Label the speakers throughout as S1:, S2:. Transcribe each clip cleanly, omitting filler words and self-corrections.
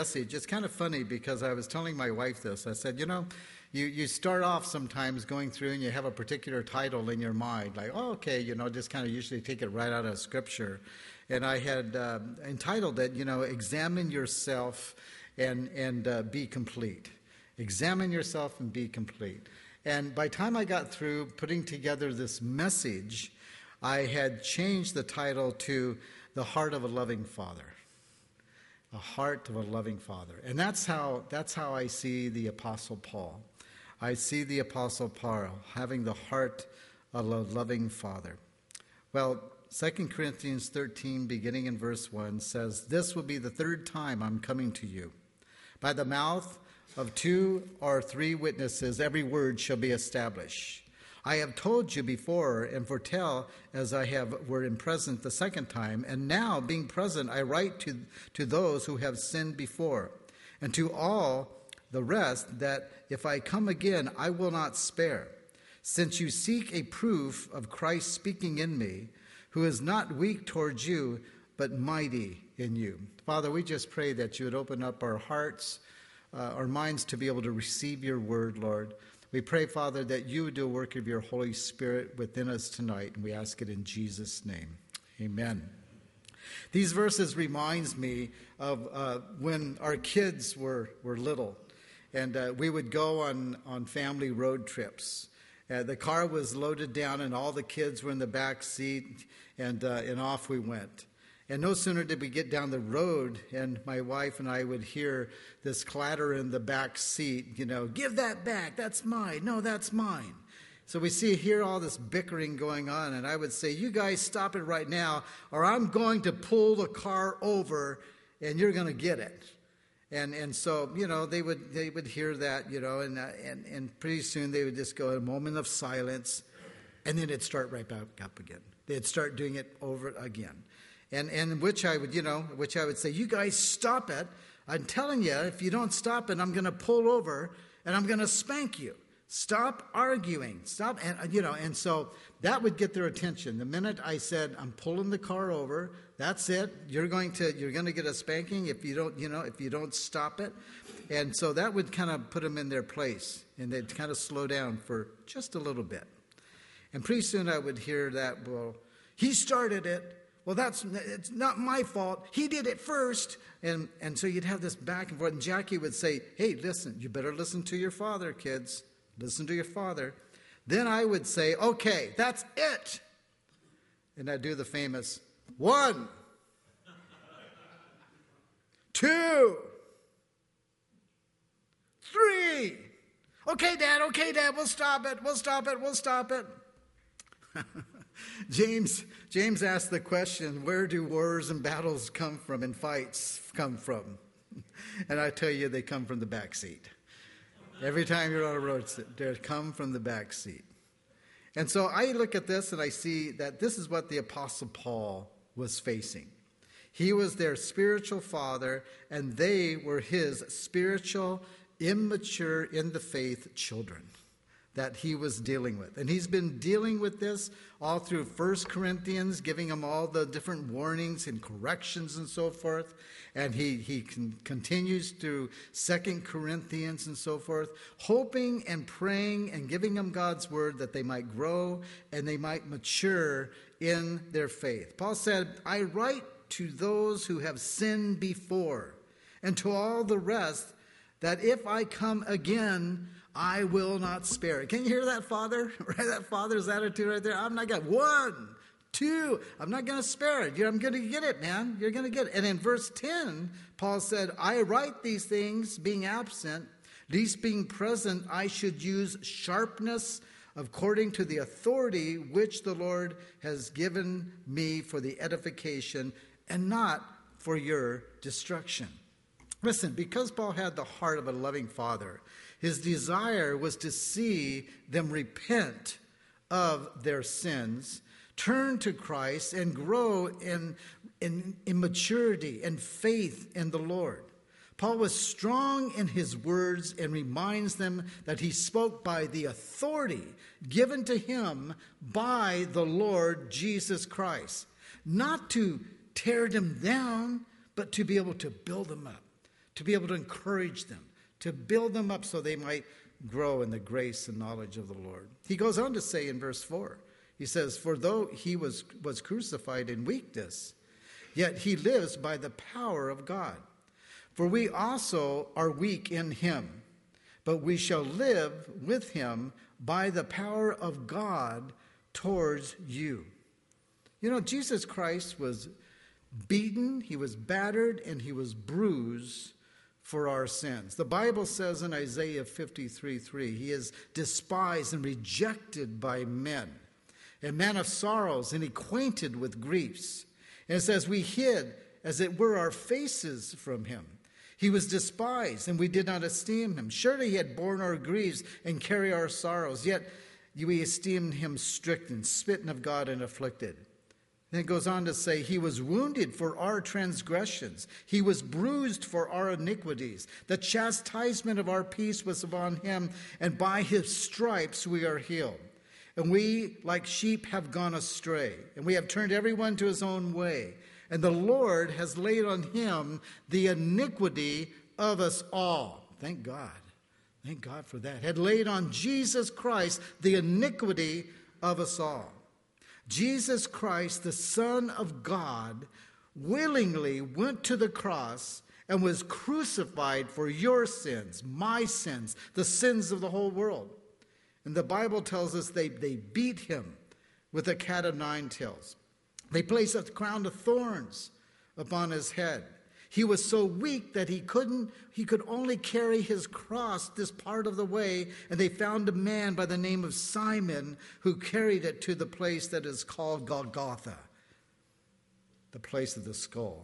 S1: message, it's kind of funny because I was telling my wife this. I said, you start off sometimes going through and you have a particular title in your mind, like, oh, okay, just kind of usually take it right out of Scripture. And I had entitled it, Examine Yourself and Be Complete. Examine yourself and be complete. And by the time I got through putting together this message, I had changed the title to The Heart of a Loving Father. A heart of a loving Father. And that's how I see the Apostle Paul. I see the Apostle Paul having the heart of a loving Father. Well, 2 Corinthians 13, beginning in verse 1, says, "This will be the third time I'm coming to you. By the mouth of 2 or 3 witnesses, every word shall be established. I have told you before and foretell as were in present the second time, and now being present I write to those who have sinned before, and to all the rest that if I come again I will not spare. Since you seek a proof of Christ speaking in me, who is not weak towards you, but mighty in you." Father, we just pray that you would open up our hearts, our minds to be able to receive your word, Lord. We pray, Father, that you would do a work of your Holy Spirit within us tonight, and we ask it in Jesus' name. Amen. These verses reminds me of when our kids were little, and we would go on family road trips. The car was loaded down, and all the kids were in the back seat, and off we went. And no sooner did we get down the road, and my wife and I would hear this clatter in the back seat, "Give that back, that's mine, no, that's mine." So we hear all this bickering going on, and I would say, "You guys stop it right now, or I'm going to pull the car over, and you're going to get it." And so, they would hear that, and pretty soon they would just go a moment of silence, and then it'd start right back up again. They'd start doing it over again. And which I would say, "You guys stop it. I'm telling you, if you don't stop it, I'm going to pull over and I'm going to spank you. Stop arguing. Stop." And so that would get their attention. The minute I said, "I'm pulling the car over, that's it. You're going to get a spanking if you don't stop it." And so that would kind of put them in their place, and they'd kind of slow down for just a little bit. And pretty soon I would hear that, "Well, he started it. Well, it's not my fault. He did it first." And so you'd have this back and forth. And Jackie would say, "Hey, listen, you better listen to your father, kids. Listen to your father." Then I would say, "Okay, that's it." And I'd do the famous 1, 2, 3. Okay, Dad, we'll stop it. James asked the question, where do wars and battles come from and fights come from? And I tell you, they come from the back seat. Every time you're on a road, they come from the back seat. And so I look at this and I see that this is what the Apostle Paul was facing. He was their spiritual father, and they were his spiritual, immature in the faith children that he was dealing with. And he's been dealing with this all through 1 Corinthians, giving them all the different warnings and corrections and so forth. And he continues through 2 Corinthians and so forth, hoping and praying and giving them God's word that they might grow and they might mature in their faith. Paul said, "I write to those who have sinned before, and to all the rest, that if I come again, I will not spare it." Can you hear that, Father? Right, that Father's attitude right there. I'm not going to, 1, 2, I'm not going to spare it. I'm going to get it, man. You're going to get it. And in verse 10, Paul said, "I write these things being absent, lest being present I should use sharpness according to the authority which the Lord has given me for the edification and not for your destruction." Listen, because Paul had the heart of a loving father, his desire was to see them repent of their sins, turn to Christ, and grow in maturity and faith in the Lord. Paul was strong in his words and reminds them that he spoke by the authority given to him by the Lord Jesus Christ, not to tear them down, but to be able to build them up, to be able to encourage them, to build them up so they might grow in the grace and knowledge of the Lord. He goes on to say in verse 4, he says, for though he was crucified in weakness, yet he lives by the power of God. For we also are weak in him, but we shall live with him by the power of God towards you. You know, Jesus Christ was beaten, he was battered, and he was bruised for our sins. The Bible says in Isaiah 53:3, he is despised and rejected by men, a man of sorrows and acquainted with griefs. And it says, we hid, as it were, our faces from him. He was despised, and we did not esteem him. Surely he had borne our griefs and carried our sorrows, yet we esteemed him stricken, smitten of God, and afflicted. Then it goes on to say, he was wounded for our transgressions. He was bruised for our iniquities. The chastisement of our peace was upon him, and by his stripes we are healed. And we, like sheep, have gone astray, and we have turned everyone to his own way. And the Lord has laid on him the iniquity of us all. Thank God. Thank God for that. Had laid on Jesus Christ the iniquity of us all. Jesus Christ, the Son of God, willingly went to the cross and was crucified for your sins, my sins, the sins of the whole world. And the Bible tells us they beat him with a cat of nine tails. They placed a crown of thorns upon his head. He was so weak that he could only carry his cross this part of the way, and they found a man by the name of Simon who carried it to the place that is called Golgotha, the place of the skull.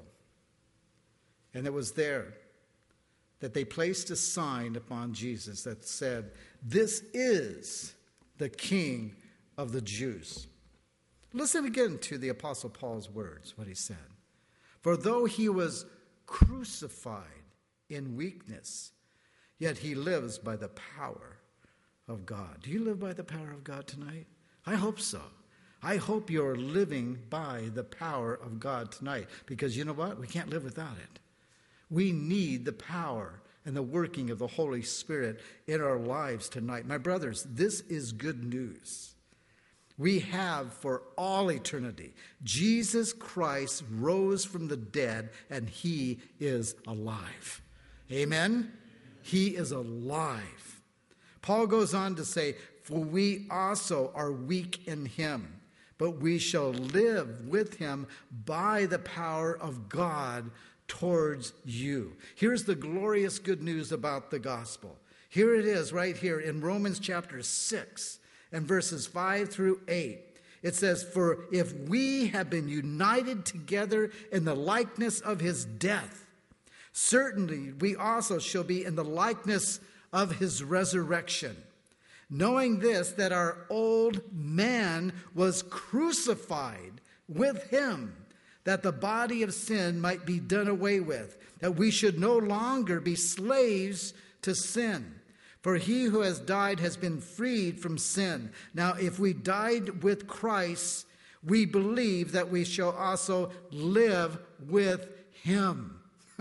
S1: And it was there that they placed a sign upon Jesus that said, this is the King of the Jews. Listen again to the Apostle Paul's words, what he said. For though he was crucified in weakness, yet he lives by the power of God. Do you live by the power of God tonight? I hope so. I hope you're living by the power of God tonight, because you know what? We can't live without it. We need the power and the working of the Holy Spirit in our lives tonight. My brothers, this is good news. We have for all eternity. Jesus Christ rose from the dead, and he is alive. Amen? He is alive. Paul goes on to say, for we also are weak in him, but we shall live with him by the power of God towards you. Here's the glorious good news about the gospel. Here it is right here in Romans chapter 6. And verses 5 through 8, it says, for if we have been united together in the likeness of his death, certainly we also shall be in the likeness of his resurrection. Knowing this, that our old man was crucified with him, that the body of sin might be done away with, that we should no longer be slaves to sin. For he who has died has been freed from sin. Now, if we died with Christ, we believe that we shall also live with him.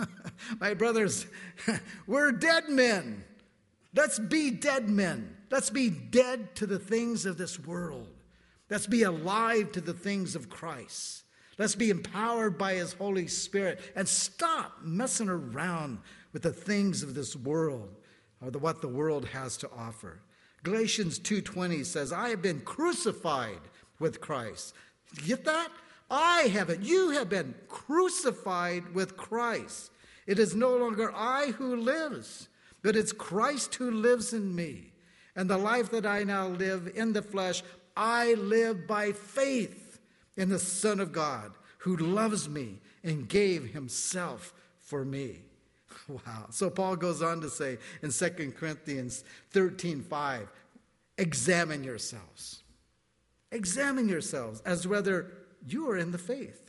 S1: My brothers, we're dead men. Let's be dead men. Let's be dead to the things of this world. Let's be alive to the things of Christ. Let's be empowered by his Holy Spirit and stop messing around with the things of this world, or what the world has to offer. Galatians 2:20 says, I have been crucified with Christ. Get that? I haven't. You have been crucified with Christ. It is no longer I who lives, but it's Christ who lives in me. And the life that I now live in the flesh, I live by faith in the Son of God, who loves me and gave himself for me. Wow. So Paul goes on to say in 2 Corinthians 13:5, examine yourselves. Examine yourselves as whether you are in the faith.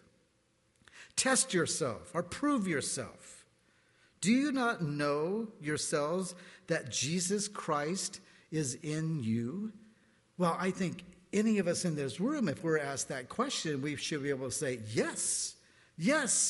S1: Test yourself or prove yourself. Do you not know yourselves that Jesus Christ is in you? Well, I think any of us in this room, if we're asked that question, we should be able to say, yes, yes,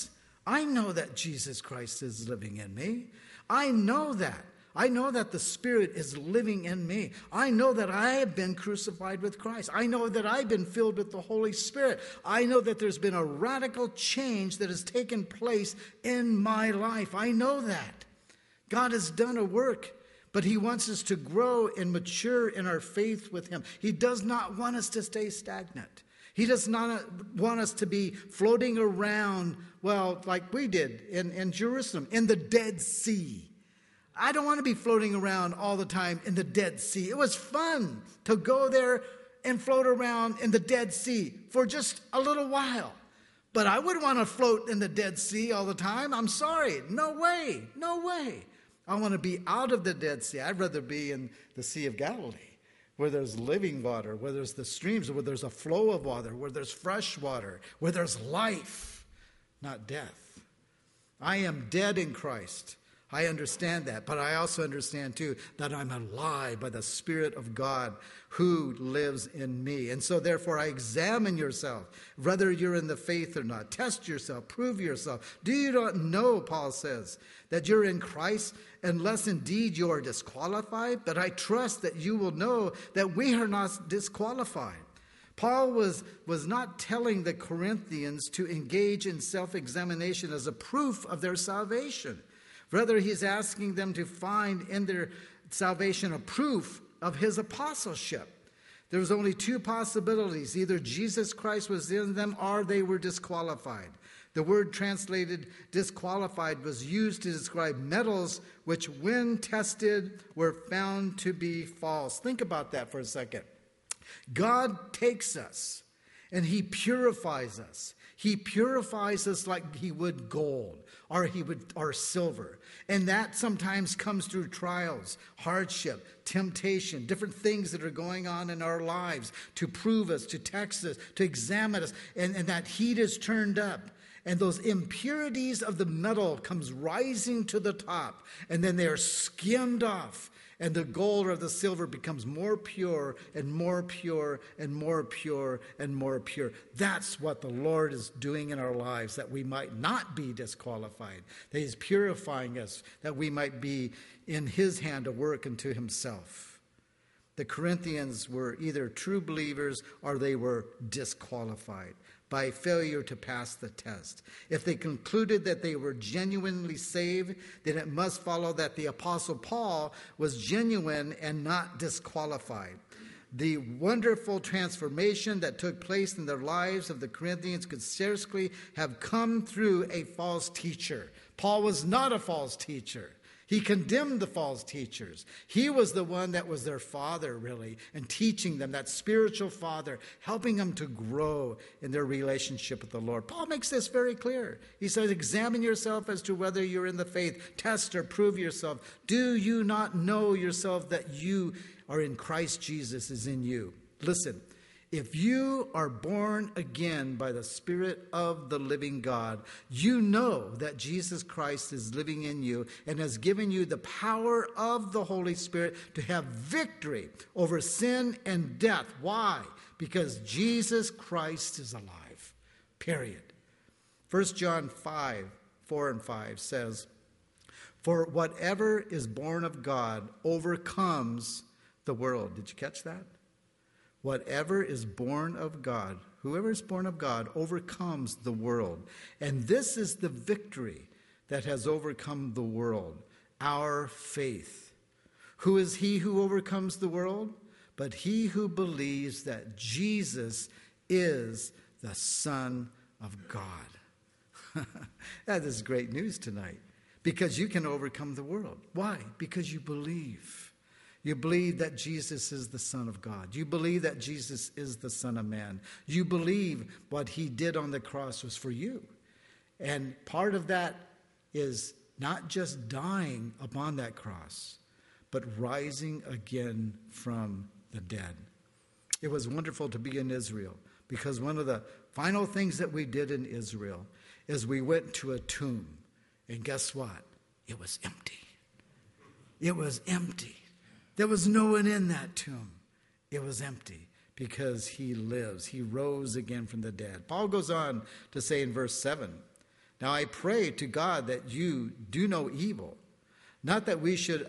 S1: I know that Jesus Christ is living in me. I know that. I know that the Spirit is living in me. I know that I have been crucified with Christ. I know that I've been filled with the Holy Spirit. I know that there's been a radical change that has taken place in my life. I know that. God has done a work, but He wants us to grow and mature in our faith with Him. He does not want us to stay stagnant. He does not want us to be floating around, well, like we did in Jerusalem, in the Dead Sea. I don't want to be floating around all the time in the Dead Sea. It was fun to go there and float around in the Dead Sea for just a little while. But I wouldn't want to float in the Dead Sea all the time. I'm sorry. No way. No way. I want to be out of the Dead Sea. I'd rather be in the Sea of Galilee, where there's living water, where there's the streams, where there's a flow of water, where there's fresh water, where there's life, not death. I am dead in Christ. I understand that, but I also understand too that I'm alive by the Spirit of God who lives in me. And so therefore I examine yourself, whether you're in the faith or not. Test yourself, prove yourself. Do you not know, Paul says, that you're in Christ, unless indeed you are disqualified? But I trust that you will know that we are not disqualified. Paul was not telling the Corinthians to engage in self-examination as a proof of their salvation. Rather, he's asking them to find in their salvation a proof of his apostleship. There was only two possibilities. Either Jesus Christ was in them or they were disqualified. The word translated disqualified was used to describe metals which, when tested, were found to be false. Think about that for a second. God takes us and He purifies us. He purifies us like He would gold or silver. And that sometimes comes through trials, hardship, temptation, different things that are going on in our lives to prove us, to test us, to examine us. And that heat is turned up. And those impurities of the metal comes rising to the top. And then they are skimmed off. And the gold or the silver becomes more pure and more pure and more pure and more pure. That's what the Lord is doing in our lives, that we might not be disqualified, that He's purifying us, that we might be in His hand to work unto Himself. The Corinthians were either true believers or they were disqualified by failure to pass the test. If they concluded that they were genuinely saved, then it must follow that the Apostle Paul was genuine and not disqualified. The wonderful transformation that took place in the lives of the Corinthians could scarcely have come through a false teacher. Paul was not a false teacher. He condemned the false teachers. He was the one that was their father, really, and teaching them, that spiritual father, helping them to grow in their relationship with the Lord. Paul makes this very clear. He says, examine yourself as to whether you're in the faith. Test or prove yourself. Do you not know yourself that you are in Christ Jesus is in you? Listen. If you are born again by the Spirit of the living God, you know that Jesus Christ is living in you and has given you the power of the Holy Spirit to have victory over sin and death. Why? Because Jesus Christ is alive. Period. 1 John 5:4-5 says, "For whatever is born of God overcomes the world." Did you catch that? Whatever is born of God, whoever is born of God overcomes the world. And this is the victory that has overcome the world, our faith. Who is he who overcomes the world? But he who believes that Jesus is the Son of God. That is great news tonight, because you can overcome the world. Why? Because you believe. You believe that Jesus is the Son of God. You believe that Jesus is the Son of Man. You believe what He did on the cross was for you. And part of that is not just dying upon that cross, but rising again from the dead. It was wonderful to be in Israel, because one of the final things that we did in Israel is we went to a tomb. And guess what? It was empty. It was empty. There was no one in that tomb. It was empty because He lives. He rose again from the dead. Paul goes on to say in verse 7 Now I pray to God that you do no evil, not that we should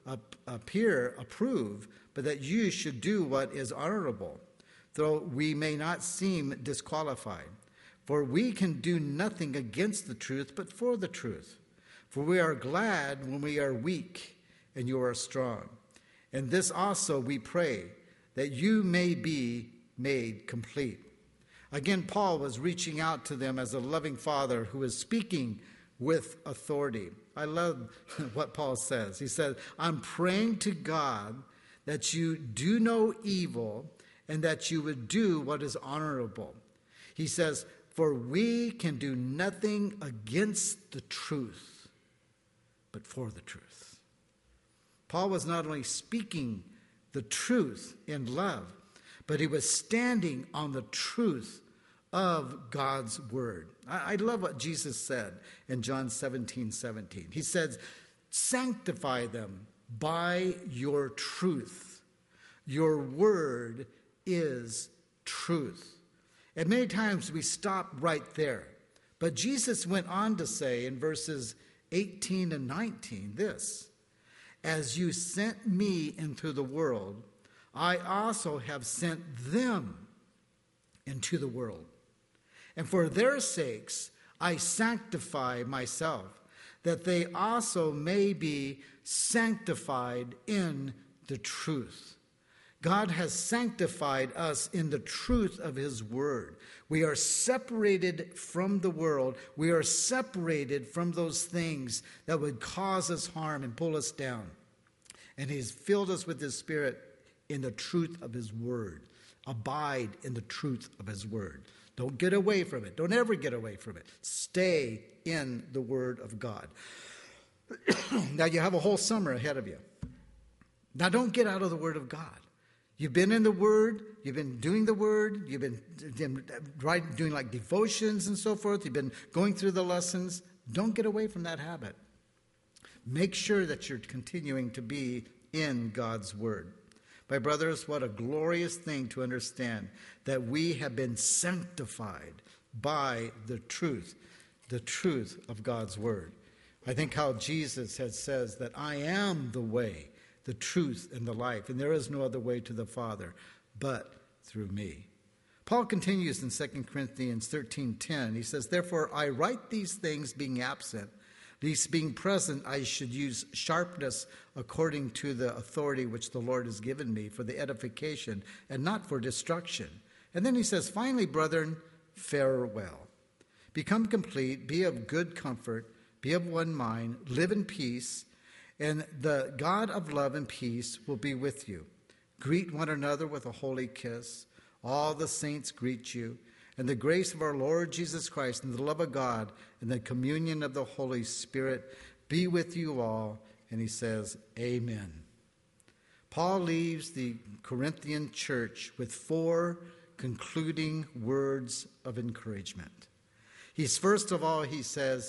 S1: appear approved, but that you should do what is honorable, though we may not seem disqualified. For we can do nothing against the truth, but for the truth. For we are glad when we are weak, and you are strong. And this also we pray, that you may be made complete. Again, Paul was reaching out to them as a loving father who is speaking with authority. I love what Paul says. He says, I'm praying to God that you do no evil and that you would do what is honorable. He says, for we can do nothing against the truth, but for the truth. Paul was not only speaking the truth in love, but he was standing on the truth of God's word. I love what Jesus said in John 17:17. He says, sanctify them by your truth. Your word is truth. And many times we stop right there. But Jesus went on to say in verses 18 and 19 this, as you sent me into the world, I also have sent them into the world. And for their sakes I sanctify myself, that they also may be sanctified in the truth. God has sanctified us in the truth of his word. We are separated from the world. We are separated from those things that would cause us harm and pull us down. And he's filled us with his Spirit in the truth of his word. Abide in the truth of his word. Don't get away from it. Don't ever get away from it. Stay in the word of God. Now you have a whole summer ahead of you. Now don't get out of the word of God. You've been in the word. You've been doing the word. You've been doing like devotions and so forth. You've been going through the lessons. Don't get away from that habit. Make sure that you're continuing to be in God's word. My brothers, what a glorious thing to understand that we have been sanctified by the truth of God's word. I think how Jesus says that I am the way, the truth, and the life, and there is no other way to the Father but through me. Paul continues in 2 Corinthians 13:10. He says, therefore I write these things being absent, lest being present I should use sharpness according to the authority which the Lord has given me for the edification and not for destruction. And then he says, finally, brethren, farewell. Become complete, be of good comfort, be of one mind, live in peace, and the God of love and peace will be with you. Greet one another with a holy kiss. All the saints greet you. And the grace of our Lord Jesus Christ and the love of God and the communion of the Holy Spirit be with you all. And he says, amen. Paul leaves the Corinthian church with 4 concluding words of encouragement. First of all, he says,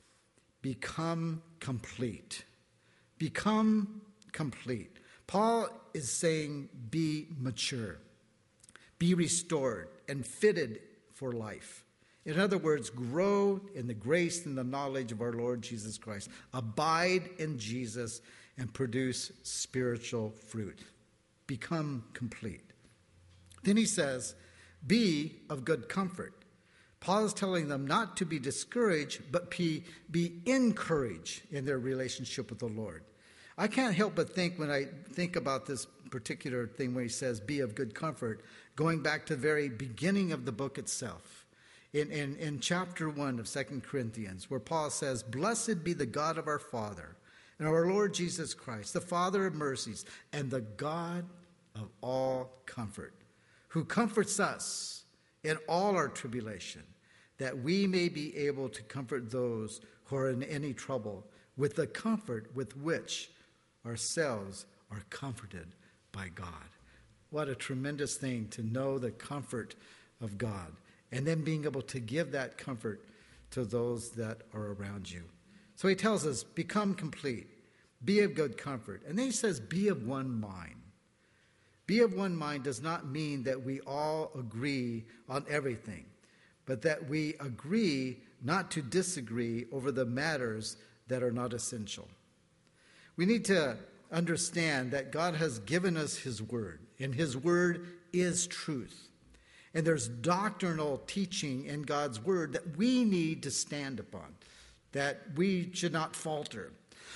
S1: become complete. Become complete. Paul is saying, be mature. Be restored and fitted for life. In other words, grow in the grace and the knowledge of our Lord Jesus Christ. Abide in Jesus and produce spiritual fruit. Become complete. Then he says, be of good comfort. Paul is telling them not to be discouraged, but be encouraged in their relationship with the Lord. I can't help but think when I think about this particular thing where he says, be of good comfort, going back to the very beginning of the book itself, in chapter 1 of 2 Corinthians, where Paul says, blessed be the God of our Father and our Lord Jesus Christ, the Father of mercies and the God of all comfort, who comforts us in all our tribulation, that we may be able to comfort those who are in any trouble with the comfort with which ourselves are comforted by God. What a tremendous thing to know the comfort of God and then being able to give that comfort to those that are around you. So he tells us, become complete, be of good comfort. And then he says, be of one mind. Be of one mind does not mean that we all agree on everything, but that we agree not to disagree over the matters that are not essential. We need to understand that God has given us his word, and his word is truth. And there's doctrinal teaching in God's word that we need to stand upon, that we should not falter.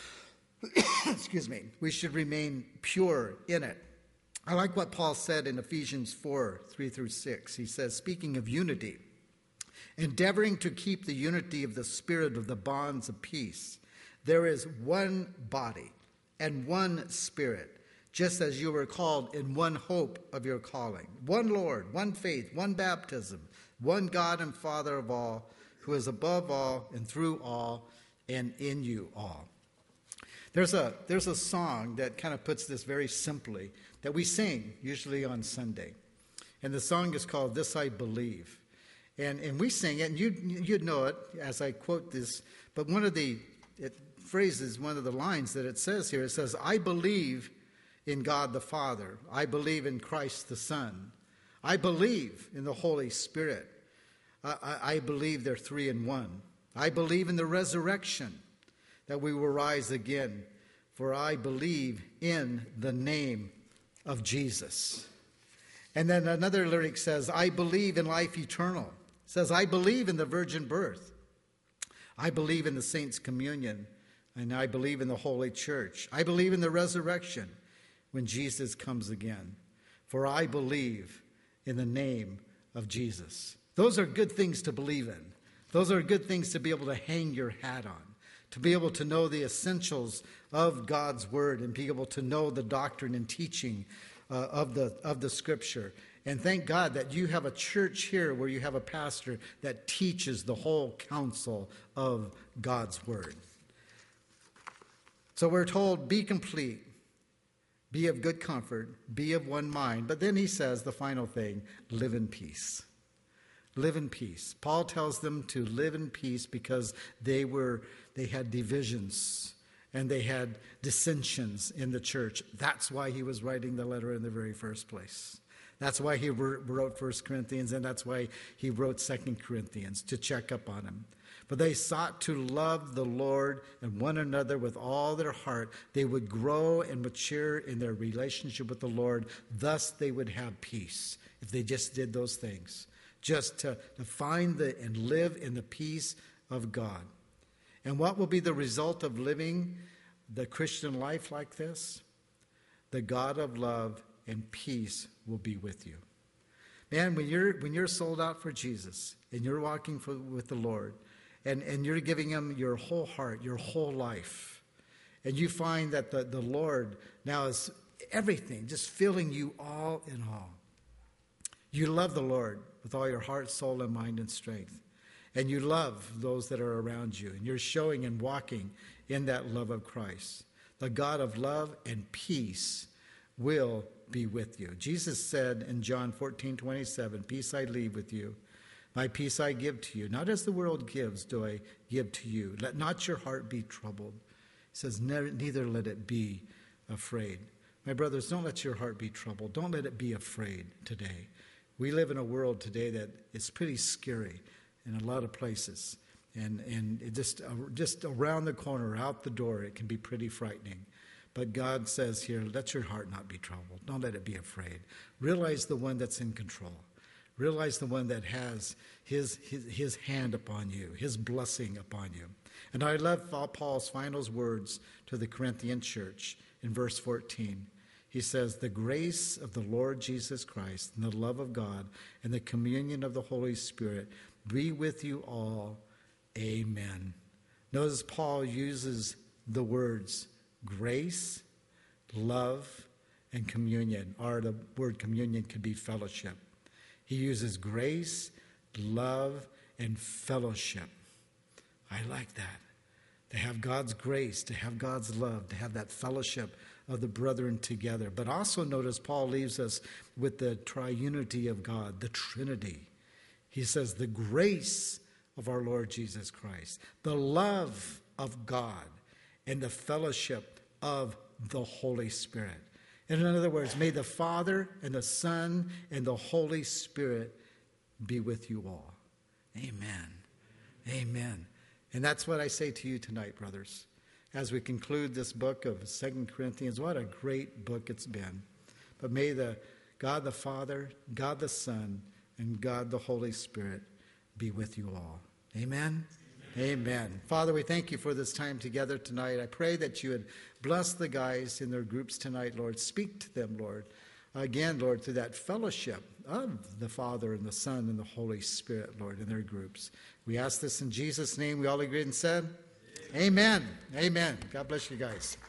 S1: Excuse me. We should remain pure in it. I like what Paul said in Ephesians 4, 3 through 6. He says, speaking of unity, endeavoring to keep the unity of the Spirit of the bonds of peace, there is one body and one Spirit, just as you were called in one hope of your calling. One Lord, one faith, one baptism, one God and Father of all, who is above all and through all and in you all. There's a song that kind of puts this very simply that we sing usually on Sunday. And the song is called This I Believe. And we sing it, and you'd know it as I quote this, but one of the phrases, one of the lines that it says here, it says, I believe in God the Father. I believe in Christ the Son. I believe in the Holy Spirit. I believe they're three in one. I believe in the resurrection, that we will rise again. For I believe in the name of Jesus. And then another lyric says, I believe in life eternal. It says, I believe in the virgin birth. I believe in the saints' communion. And I believe in the Holy Church. I believe in the resurrection when Jesus comes again. For I believe in the name of Jesus. Those are good things to believe in. Those are good things to be able to hang your hat on, to be able to know the essentials of God's word and be able to know the doctrine and teaching of the Scripture. And thank God that you have a church here where you have a pastor that teaches the whole counsel of God's word. So we're told, be complete, be of good comfort, be of one mind. But then he says the final thing, live in peace. Live in peace. Paul tells them to live in peace because they had divisions and they had dissensions in the church. That's why he was writing the letter in the very first place. That's why he wrote 1 Corinthians, and that's why he wrote 2 Corinthians, to check up on him. But they sought to love the Lord and one another with all their heart. They would grow and mature in their relationship with the Lord. Thus they would have peace if they just did those things. Just to find and live in the peace of God. And what will be the result of living the Christian life like this? The God of love and peace will be with you. Man, when you're sold out for Jesus and you're walking with the Lord and you're giving him your whole heart, your whole life, and you find that the Lord now is everything, just filling you all in all. You love the Lord with all your heart, soul, and mind and strength. And you love those that are around you. And you're showing and walking in that love of Christ. The God of love and peace will be with you. Jesus said in John 14:27, peace I leave with you. My peace I give to you. Not as the world gives do I give to you. Let not your heart be troubled. He says, neither let it be afraid. My brothers, don't let your heart be troubled. Don't let it be afraid today. We live in a world today that is pretty scary in a lot of places. And it just around the corner, out the door, it can be pretty frightening. But God says here, let your heart not be troubled. Don't let it be afraid. Realize the one that's in control. Realize the one that has his hand upon you, his blessing upon you. And I love Paul's final words to the Corinthian church in verse 14. He says, the grace of the Lord Jesus Christ and the love of God and the communion of the Holy Spirit be with you all. Amen. Notice Paul uses the words grace, love, and communion. Or the word communion could be fellowship. He uses grace, love, and fellowship. I like that. To have God's grace, to have God's love, to have that fellowship of the brethren together. But also notice Paul leaves us with the triunity of God, the Trinity. He says the grace of our Lord Jesus Christ, the love of God, and the fellowship of the Holy Spirit. And in other words, may the Father and the Son and the Holy Spirit be with you all. Amen. Amen. And that's what I say to you tonight, brothers, as we conclude this book of 2 Corinthians. What a great book it's been. But may the God the Father, God the Son, and God the Holy Spirit be with you all. Amen? Amen. Father, we thank you for this time together tonight. I pray that you would bless the guys in their groups tonight, Lord. Speak to them, Lord. Again, Lord, through that fellowship of the Father and the Son and the Holy Spirit, Lord, in their groups. We ask this in Jesus' name. We all agreed and said, Amen. Amen. God bless you guys.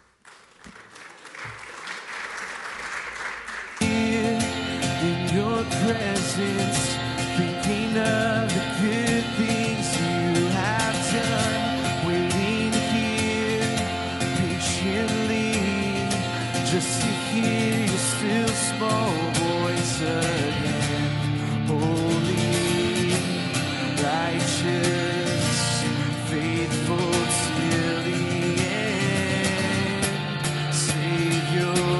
S2: In your presence, thinking of the good things you have done, waiting here patiently, just to hear your still small voice again. Holy, righteous, faithful till the end, Savior.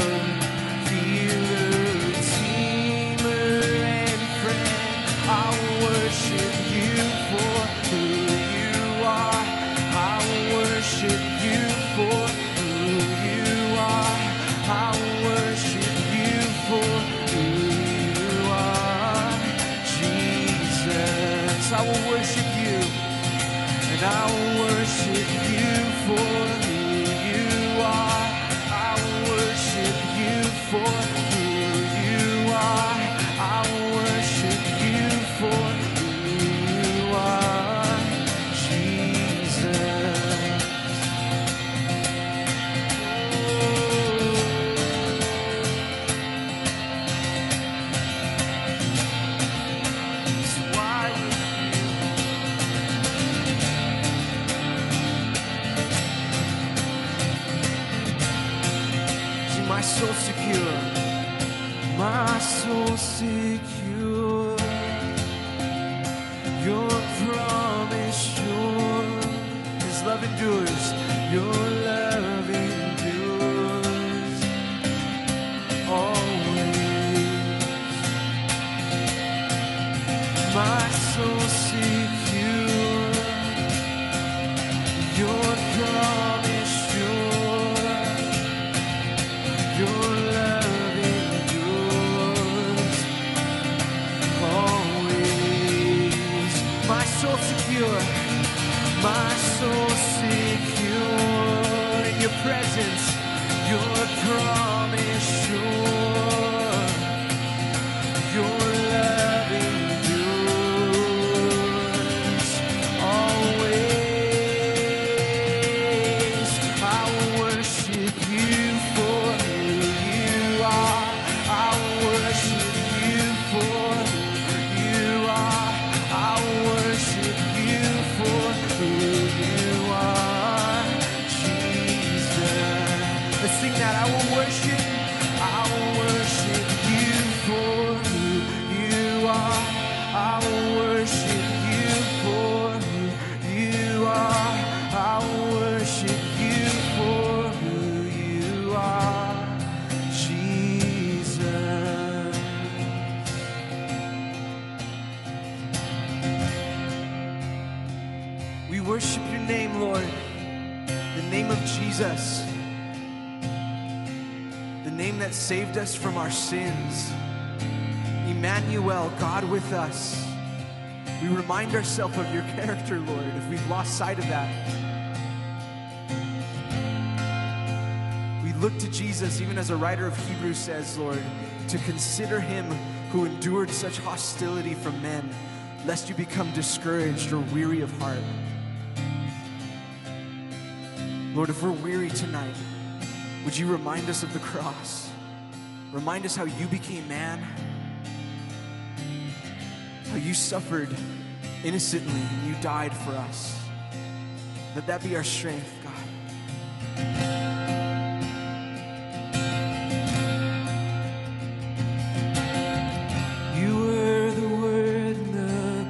S2: I will worship you, and I will worship you for who you are. I will worship you for who you are. I will worship you for who you are, Jesus. So why my soul secure, my soul secure, your promise sure, His love endures, your love endures always. My soul secure, your promise sure. Your love endures always. My soul secure, my soul secure in your presence, your promise sure. Your love endures always. I will worship you for I will worship you for who you are. I will worship you for who you are. I will worship you for who you are, Jesus. We worship your name, Lord, the name of Jesus. Name that saved us from our sins. Emmanuel, God with us. We remind ourselves of your character, Lord, if we've lost sight of that. We look to Jesus, even as a writer of Hebrews says, Lord, to consider him who endured such hostility from men, lest you become discouraged or weary of heart. Lord, if we're weary tonight, would you remind us of the cross? Remind us how you became man, how you suffered innocently and you died for us. Let that be our strength, God. You were the Word in the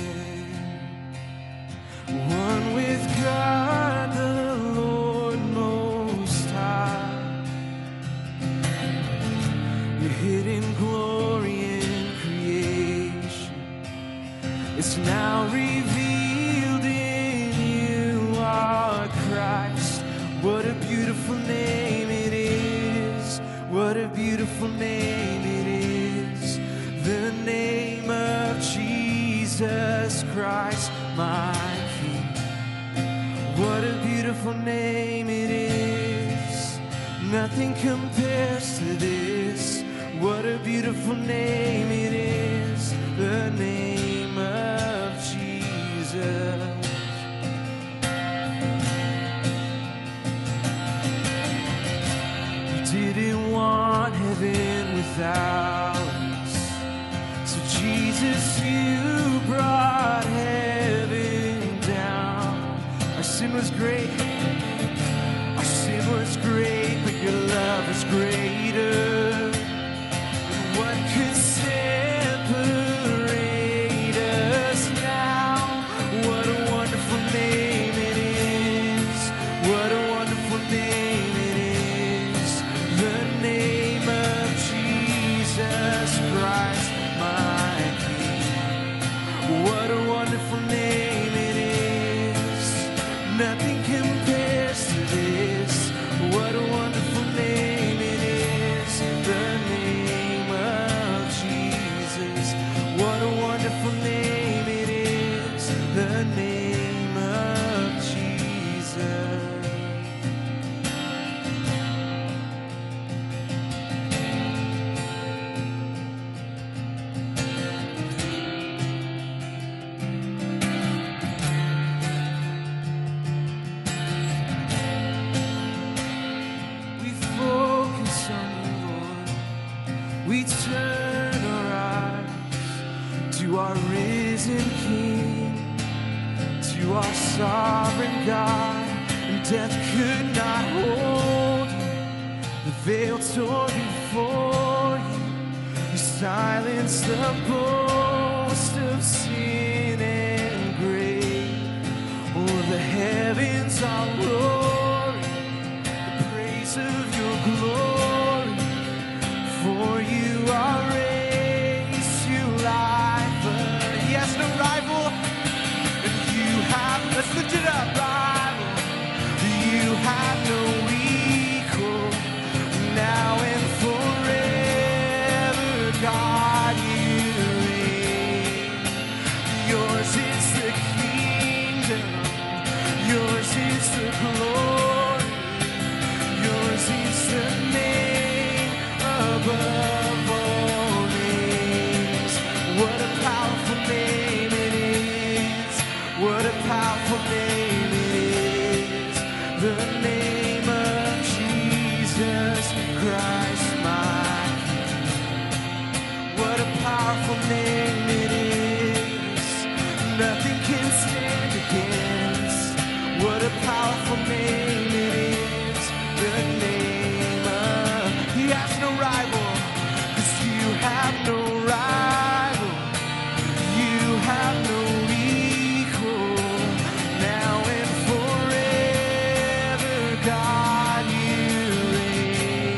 S2: beginning, one with God the Lord Most High. Your hidden glory in creation is now revealed beautiful name it is, the name of Jesus Christ, my King. What a beautiful name it is. Nothing compares to this. What a beautiful name it is, the name of Jesus. You didn't want heaven without us, so Jesus, you brought heaven down. Our sin was great, our sin was great, but your love is greater. And what could separate us now? What a wonderful name it is. What a wonderful name it is. The name of Jesus Christ, my King. What a wonderful name it is. Nothing compares to this. What a wonderful name it is. The name of Jesus. What a wonderful name it is. The name of Jesus. We focus on you, Lord. We turn our eyes to our risen King, to our sovereign God. And death could not hold you. The veil tore before you. You silenced the boast of sin and grave. Oh, the heavens are roaring the praise of your glory. For you are raised to life. He has no rival, and you have, let's lift it up, rival. You have no equal, now and forever, God, you reign. Yours is the kingdom, yours is the glory, yours is the name above all names. What a powerful name it is. What a powerful name it is. The name of Jesus Christ, my King. What a powerful name it is. Nothing can stand against. What a powerful name it is. The name of, he has no rival, 'cause you have no rival. You have no equal, now and forever, God, you reign.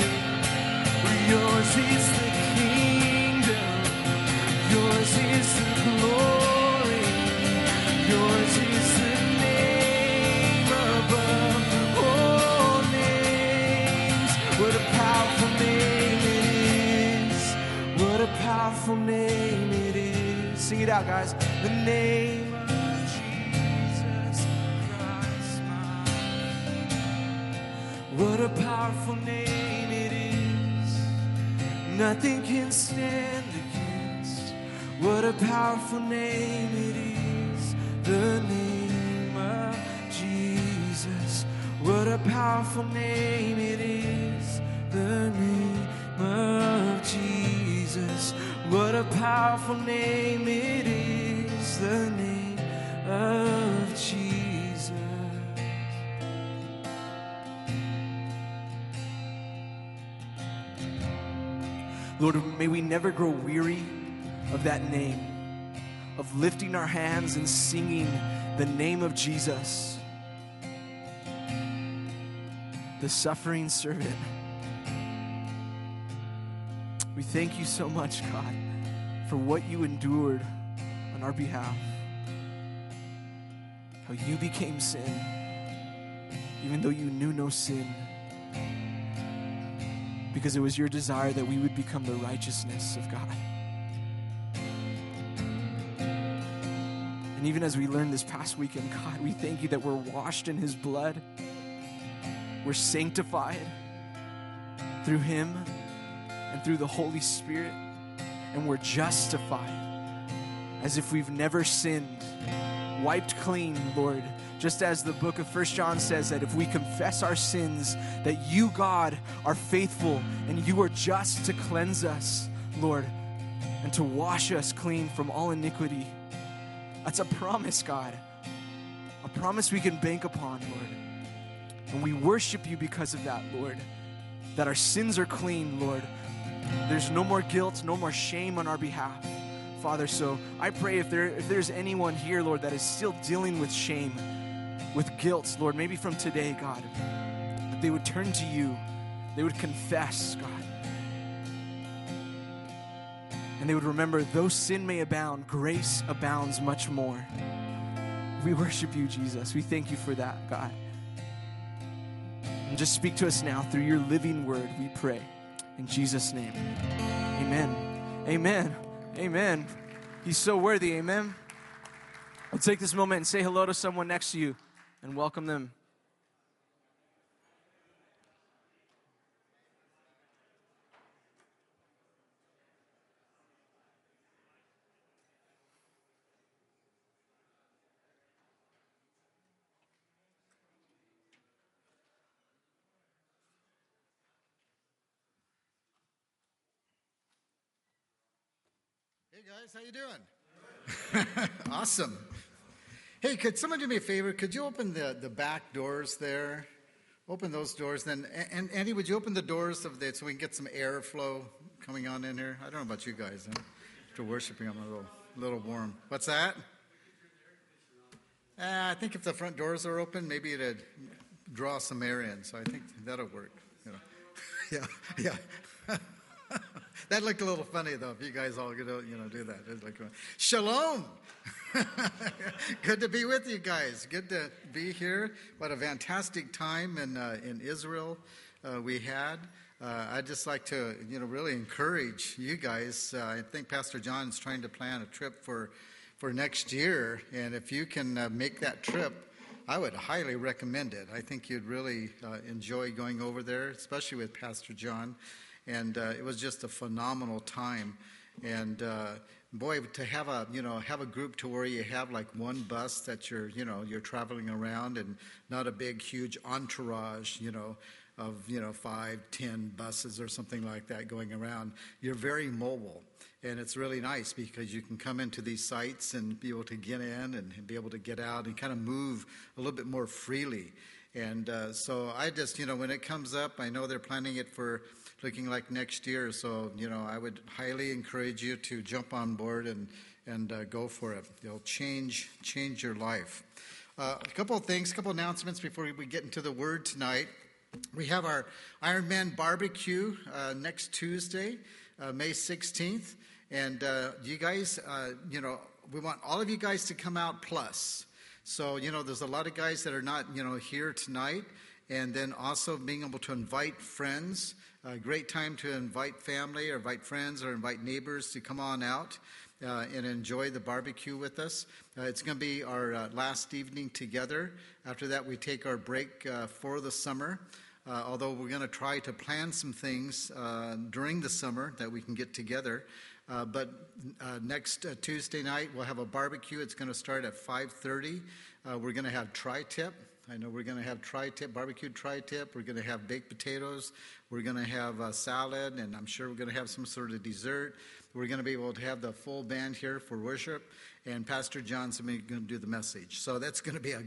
S2: Yours is the kingdom, yours is the glory, yours is the name above all names. What a powerful name it is. What a powerful name it is. Sing it out, guys. The name of Jesus Christ, my King. What a powerful name it is. Nothing can stand against. What a powerful name it is. The name of Jesus. What a powerful name it is. The name of Jesus. What a powerful name it is. The name of Jesus. Lord, may we never grow weary of that name, of lifting our hands and singing the name of Jesus, the suffering servant. We thank you so much, God, for what you endured on our behalf, how you became sin, even though you knew no sin. because it was your desire that we would become the righteousness of God. And even as we learned this past weekend, God, we thank you that we're washed in his blood. We're sanctified through him and through the Holy Spirit. And we're justified as if we've never sinned, wiped clean, Lord. Just as the book of 1 John says that if we confess our sins, that you, God, are faithful and you are just to cleanse us, Lord, and to wash us clean from all iniquity. That's a promise, God. A promise we can bank upon, Lord. And we worship you because of that, Lord. That our sins are clean, Lord. There's no more guilt, no more shame on our behalf, Father. So I pray if there's anyone here, Lord, that is still dealing with shame, with guilt, Lord, maybe from today, God, that they would turn to you. They would confess, God. And they would remember, though sin may abound, grace abounds much more. We worship you, Jesus. We thank you for that, God. And just speak to us now through your living word, we pray. In Jesus' name, amen. Amen. Amen. He's so worthy, amen. We'll take this moment and say hello to someone next to you and welcome them.
S1: Hey guys, how you doing? Awesome. Hey, could someone do me a favor? Could you open the back doors there? Open those doors. Then, and Andy, would you open the doors of the so we can get some airflow coming on in here? I don't know about you guys. After worshiping, I'm a little warm. What's that? I think if the front doors are open, maybe it'd draw some air in. So I think that'll work. You know. Yeah. That looked a little funny, though, if you guys all could, do that. It's like, Shalom! Good to be with you guys. Good to be here. What a fantastic time in Israel we had. I'd just like to, really encourage you guys. I think Pastor John's trying to plan a trip for next year, and if you can make that trip, I would highly recommend it. I think you'd really enjoy going over there, especially with Pastor John. And it was just a phenomenal time. And boy, to have a group to where you have like one bus that you're traveling around, and not a big, huge entourage, of 5, 10 buses or something like that going around. You're very mobile. And it's really nice because you can come into these sites and be able to get in and be able to get out and kind of move a little bit more freely. And so I just, when it comes up, I know they're planning it for looking like next year. So, I would highly encourage you to jump on board and go for it. It'll change your life. A couple of things, a couple of announcements before we get into the Word tonight. We have our Ironman barbecue next Tuesday, May 16th. And you guys, we want all of you guys to come out plus. So, there's a lot of guys that are not, here tonight. And then also being able to invite friends. A great time to invite family or invite friends or invite neighbors to come on out and enjoy the barbecue with us. It's going to be our last evening together. After that, we take our break for the summer. Although we're going to try to plan some things during the summer that we can get together. But next Tuesday night, we'll have a barbecue. It's going to start at 5:30. We're going to have tri-tip. I know we're going to have tri-tip, barbecued tri-tip. We're going to have baked potatoes. We're going to have a salad, and I'm sure we're going to have some sort of dessert. We're going to be able to have the full band here for worship, and Pastor John's going to do the message. So that's going to be a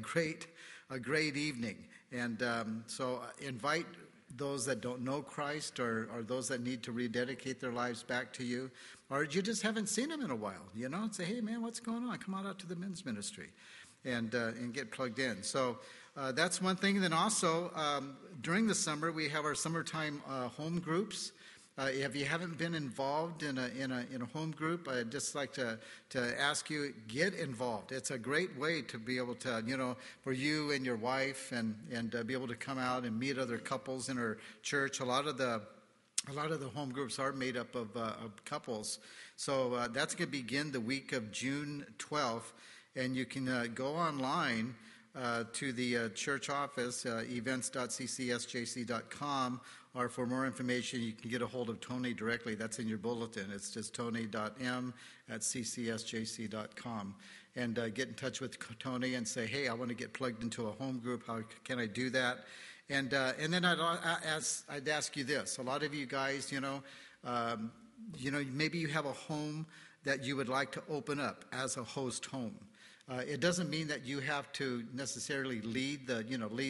S1: great evening. And so invite those that don't know Christ or those that need to rededicate their lives back to you, or you just haven't seen them in a while, and say, hey, man, what's going on? Come on out to the men's ministry and get plugged in. So that's one thing. And then also, during the summer, we have our summertime home groups. If you haven't been involved in a home group, I'd just like to ask you, get involved. It's a great way to be able to, for you and your wife and be able to come out and meet other couples in our church. A lot of the A lot of the home groups are made up of couples. So that's going to begin the week of June 12th. And you can go online to the church office, events.ccsjc.com, or for more information, you can get a hold of Tony directly. That's in your bulletin. It's just tony.m@ccsjc.com. And get in touch with Tony and say, hey, I want to get plugged into a home group. How can I do that? And then I'd ask you this. A lot of you guys, maybe you have a home that you would like to open up as a host home. It doesn't mean that you have to necessarily lead the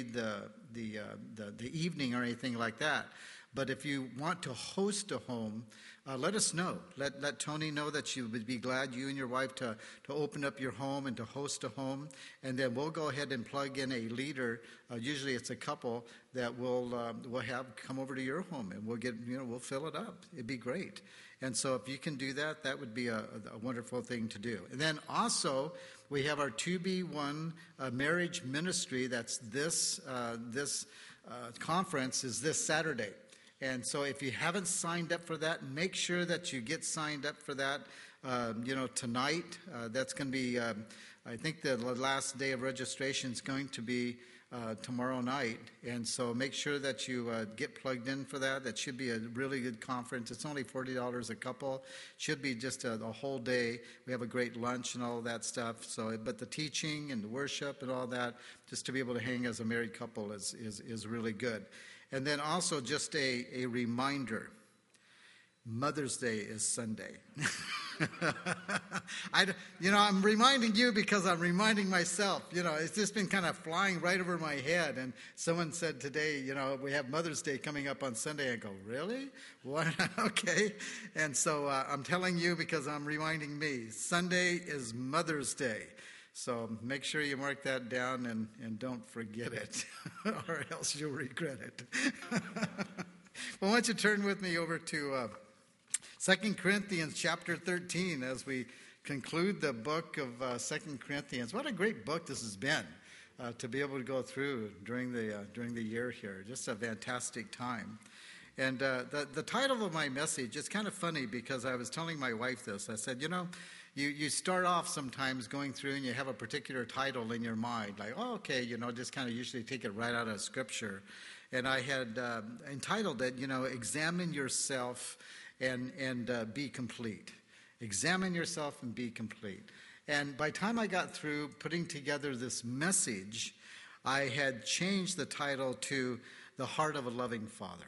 S1: evening or anything like that. But if you want to host a home, let us know. Let Tony know that you would be glad, you and your wife, to open up your home and to host a home. And then we'll go ahead and plug in a leader. Usually it's a couple that we'll have come over to your home, and we'll fill it up. It'd be great. And so if you can do that, that would be a wonderful thing to do. And then also, we have our 2B1 marriage ministry. That's this conference is this Saturday. And so if you haven't signed up for that, make sure that you get signed up for that, tonight. That's going to be, I think the last day of registration is going to be tomorrow night. And so make sure that you get plugged in for that. That should be a really good conference. It's only $40 a couple. Should be just a whole day. We have a great lunch and all that stuff. So, but the teaching and the worship and all that, just to be able to hang as a married couple is really good. And then also just a reminder, Mother's Day is Sunday. I'm reminding you because I'm reminding myself. It's just been kind of flying right over my head. And someone said today, we have Mother's Day coming up on Sunday. I go, really? What? Okay. And so I'm telling you because I'm reminding me, Sunday is Mother's Day. So make sure you mark that down and don't forget it, or else you'll regret it. Well, why don't you turn with me over to 2 Corinthians chapter 13 as we conclude the book of 2 Corinthians. What a great book this has been to be able to go through during the year here. Just a fantastic time. And the title of my message is kind of funny because I was telling my wife this. I said, you start off sometimes going through and you have a particular title in your mind, like, oh, okay, just kind of usually take it right out of Scripture. And I had entitled it, Examine Yourself and Be Complete. Examine yourself and be complete. And by the time I got through putting together this message, I had changed the title to The Heart of a Loving Father.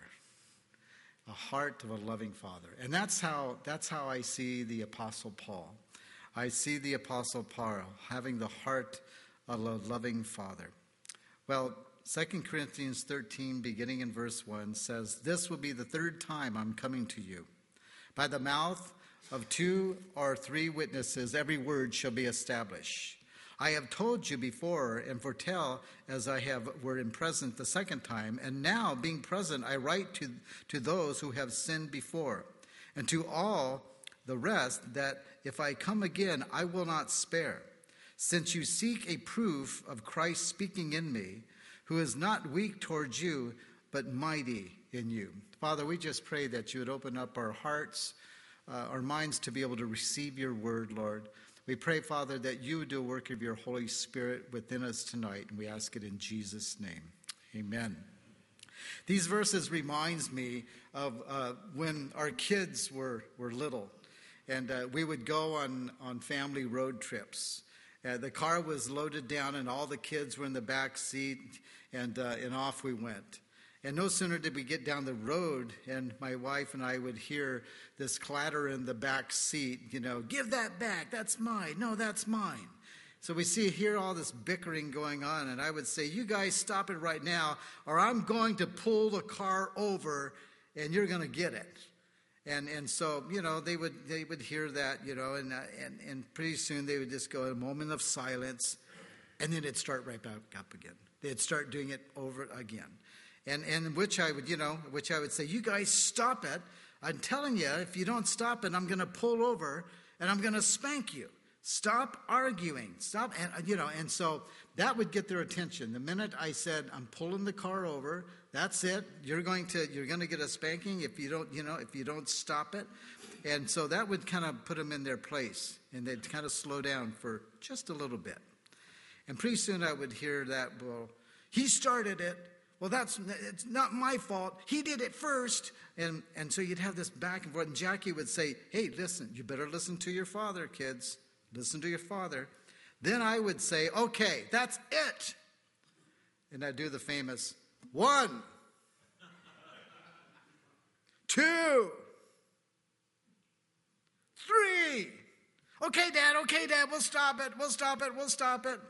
S1: A heart of a loving Father. And that's how I see the Apostle Paul. I see the Apostle Paul having the heart of a loving Father. Well, 2 Corinthians 13, beginning in verse 1, says, "This will be the third time I'm coming to you. By the mouth of 2 or 3 witnesses, every word shall be established. I have told you before and foretell as were in present the second time, and now, being present, I write to those who have sinned before, and to all the rest, that if I come again, I will not spare. Since you seek a proof of Christ speaking in me, who is not weak towards you, but mighty in you." Father, we just pray that you would open up our hearts, our minds to be able to receive your word, Lord. We pray, Father, that you would do a work of your Holy Spirit within us tonight, and we ask it in Jesus' name. Amen. These verses reminds me of when our kids were little, and we would go on family road trips. The car was loaded down, and all the kids were in the back seat, and off we went. And no sooner did we get down the road, and my wife and I would hear this clatter in the back seat, "Give that back, that's mine. No, that's mine." So we hear all this bickering going on, and I would say, "You guys stop it right now, or I'm going to pull the car over, and you're going to get it." And so, they would hear that, and pretty soon they would just go a moment of silence, and then it'd start right back up again. They'd start doing it over again. And which I would say, "You guys stop it. I'm telling you, if you don't stop it, I'm going to pull over and I'm going to spank you. Stop arguing. Stop." And so that would get their attention. The minute I said, "I'm pulling the car over, That's it. You're going to get a spanking if you don't stop it. And so that would kind of put them in their place, and they'd kind of slow down for just a little bit. And pretty soon I would hear that, well, he started it. Well, it's not my fault. He did it first. And so you'd have this back and forth. And Jackie would say, hey, listen, you better listen to your father, kids. Listen to your father. Then I would say, okay, that's it. And I'd do the famous 1, 2, 3. Okay, Dad, we'll stop it.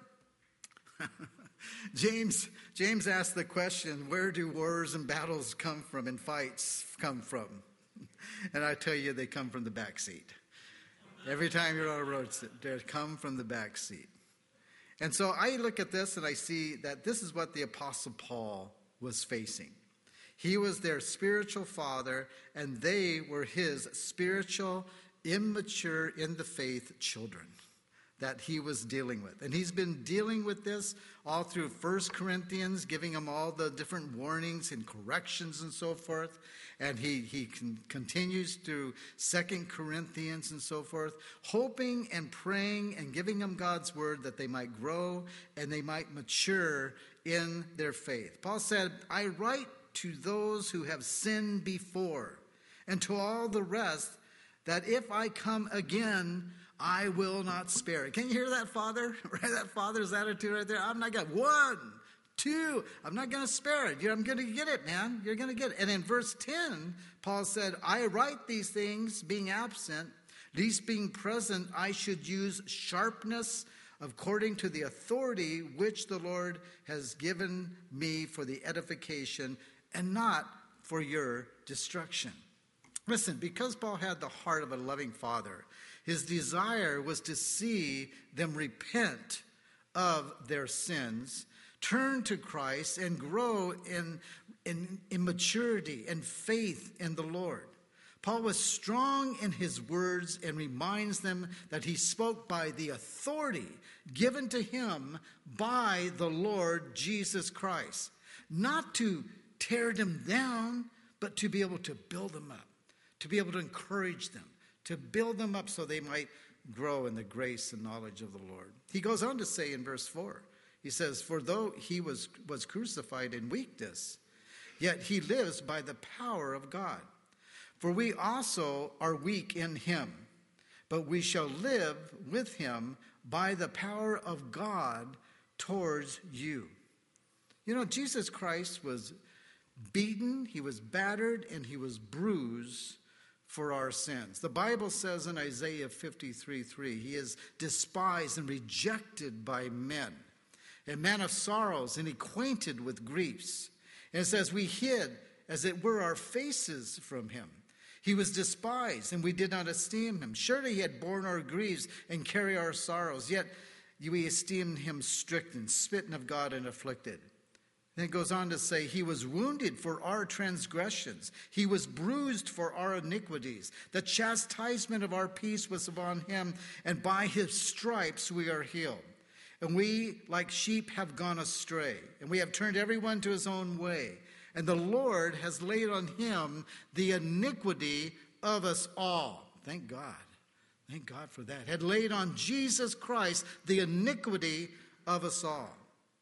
S1: James asked the question, where do wars and battles come from and fights come from? And I tell you, they come from the back seat. Every time you're on a road, they come from the back seat. And so I look at this and I see that this is what the Apostle Paul was facing. He was their spiritual father, and they were his spiritual, immature in the faith children that he was dealing with. And he's been dealing with this all through 1 Corinthians, giving them all the different warnings and corrections and so forth. And he continues through 2 Corinthians and so forth, hoping and praying and giving them God's word that they might grow and they might mature in their faith. Paul said, I write to those who have sinned before, and to all the rest, that if I come again, I will not spare it. Can you hear that, Father? Right, that Father's attitude right there. I'm not going to. 1, 2, I'm not going to spare it. I'm going to get it, man. You're going to get it. And in verse 10, Paul said, I write these things being absent, lest being present I should use sharpness according to the authority which the Lord has given me for the edification and not for your destruction. Listen, because Paul had the heart of a loving father, his desire was to see them repent of their sins, turn to Christ, and grow in maturity and faith in the Lord. Paul was strong in his words and reminds them that he spoke by the authority given to him by the Lord Jesus Christ, not to tear them down, but to be able to build them up, to be able to encourage them, to build them up so they might grow in the grace and knowledge of the Lord. He goes on to say in verse 4, he says, for though he was crucified in weakness, yet he lives by the power of God. For we also are weak in him, but we shall live with him by the power of God towards you. You know, Jesus Christ was beaten, he was battered, and he was bruised for our sins. The Bible says in Isaiah 53:3, he is despised and rejected by men, a man of sorrows and acquainted with griefs. And it says, we hid, as it were, our faces from him. He was despised, and we did not esteem him. Surely he had borne our griefs and carried our sorrows, yet we esteemed him stricken, smitten of God, and afflicted. Then it goes on to say, he was wounded for our transgressions. He was bruised for our iniquities. The chastisement of our peace was upon him, and by his stripes we are healed. And we, like sheep, have gone astray, and we have turned everyone to his own way. And the Lord has laid on him the iniquity of us all. Thank God. Thank God for that. Had laid on Jesus Christ the iniquity of us all.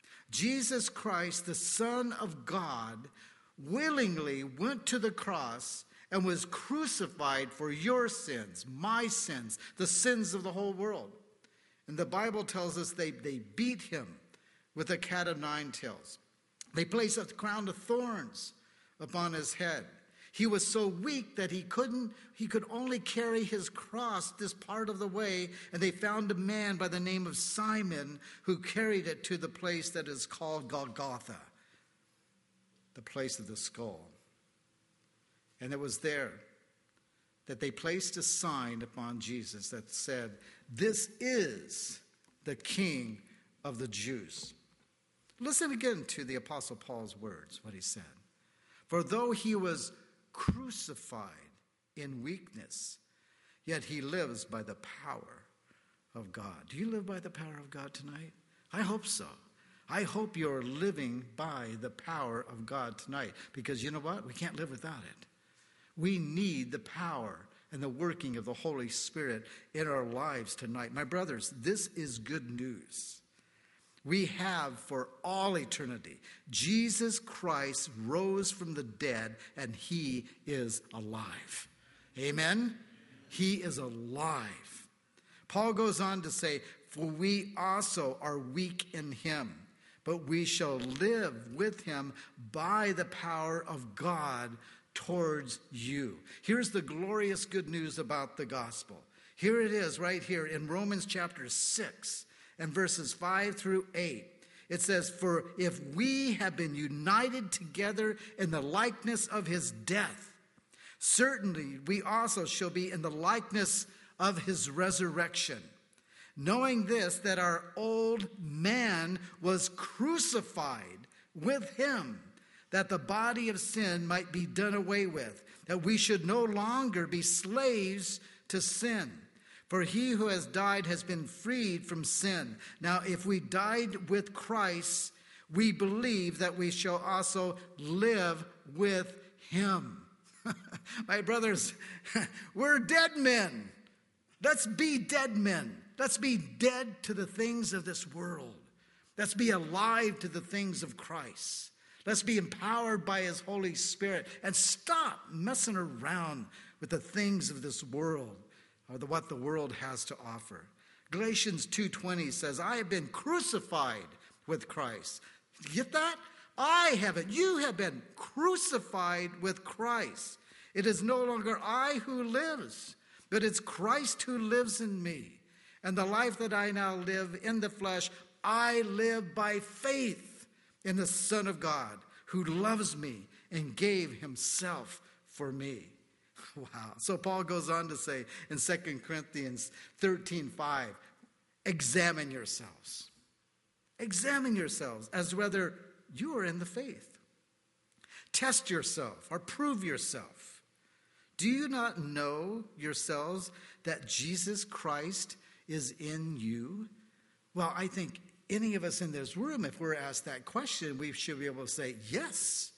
S1: Jesus Christ, the Son of God, willingly went to the cross and was crucified for your sins, my sins, the sins of the whole world. And the Bible tells us they beat him with a cat of 9 tails. They placed a crown of thorns upon his head. He was so weak that he could only carry his cross this part of the way, and they found a man by the name of Simon who carried it to the place that is called Golgotha, the place of the skull. And it was there that they placed a sign upon Jesus that said, this is the King of the Jews. Listen again to the Apostle Paul's words, what he said. For though he was crucified in weakness, yet he lives by the power of God. Do you live by the power of God tonight? I hope so. I hope you're living by the power of God tonight, because you know what? We can't live without it. We need the power and the working of the Holy Spirit in our lives tonight. My brothers, this is good news. We have for all eternity, Jesus Christ rose from the dead and he is alive. Amen? He is alive. Paul goes on to say, for we also are weak in him, but we shall live with him by the power of God towards you. Here's the glorious good news about the gospel. Here it is right here in Romans chapter 6 and verses 5 through 8. It says, for if we have been united together in the likeness of his death, certainly we also shall be in the likeness of his resurrection. Knowing this, that our old man was crucified with him, that the body of sin might be done away with, that we should no longer be slaves to sin. For he who has died has been freed from sin. Now, if we died with Christ, we believe that we shall also live with him. My brothers, we're dead men. Let's be dead men. Let's be dead to the things of this world. Let's be alive to the things of Christ. Let's be empowered by his Holy Spirit and stop messing around with the things of this world or what the world has to offer. Galatians 2:20 says, I have been crucified with Christ. Get that? I haven't. You have been crucified with Christ. It is no longer I who lives, but it's Christ who lives in me. And the life that I now live in the flesh, I live by faith in the Son of God, who loves me and gave himself for me. Wow. So Paul goes on to say in 2 Corinthians 13:5, examine yourselves. Examine yourselves as whether you are in the faith. Test yourself or prove yourself. Do you not know yourselves that Jesus Christ is in you? Well, I think any of us in this room, if we're asked that question, we should be able to say, yes,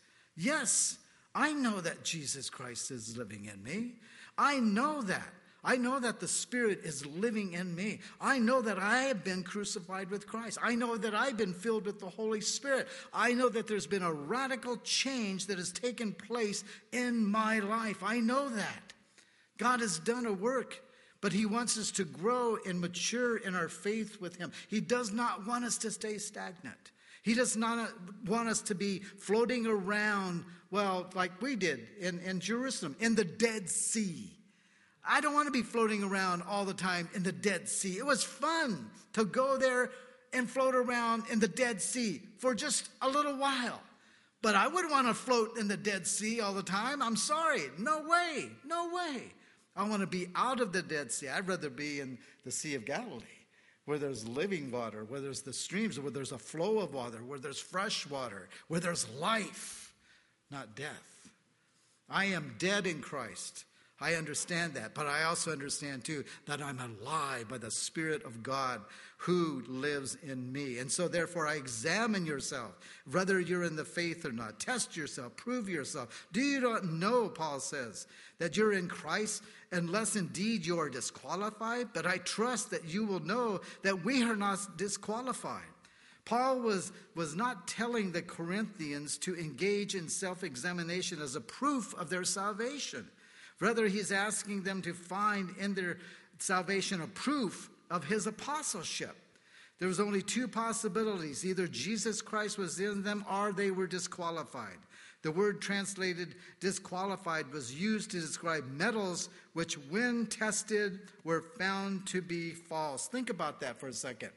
S1: I know that Jesus Christ is living in me. I know that. I know that the Spirit is living in me. I know that I have been crucified with Christ. I know that I've been filled with the Holy Spirit. I know that there's been a radical change that has taken place in my life. I know that. God has done a work, but he wants us to grow and mature in our faith with him. He does not want us to stay stagnant. He does not want us to be floating around, well, like we did in Jerusalem, in the Dead Sea. I don't want to be floating around all the time in the Dead Sea. It was fun to go there and float around in the Dead Sea for just a little while. But I wouldn't want to float in the Dead Sea all the time. I'm sorry. No way. No way. I want to be out of the Dead Sea. I'd rather be in the Sea of Galilee, where there's living water, where there's the streams, where there's a flow of water, where there's fresh water, where there's life, not death. I am dead in Christ. I understand that, but I also understand too that I'm alive by the Spirit of God who lives in me. And so therefore I examine yourself, whether you're in the faith or not. Test yourself, prove yourself. Do you not know, Paul says, that you're in Christ, unless indeed you are disqualified? But I trust that you will know that we are not disqualified. Paul was not telling the Corinthians to engage in self-examination as a proof of their salvation. Rather, he's asking them to find in their salvation a proof of his apostleship. There was only two possibilities. Either Jesus Christ was in them or they were disqualified. The word translated disqualified was used to describe metals which, when tested, were found to be false. Think about that for a second.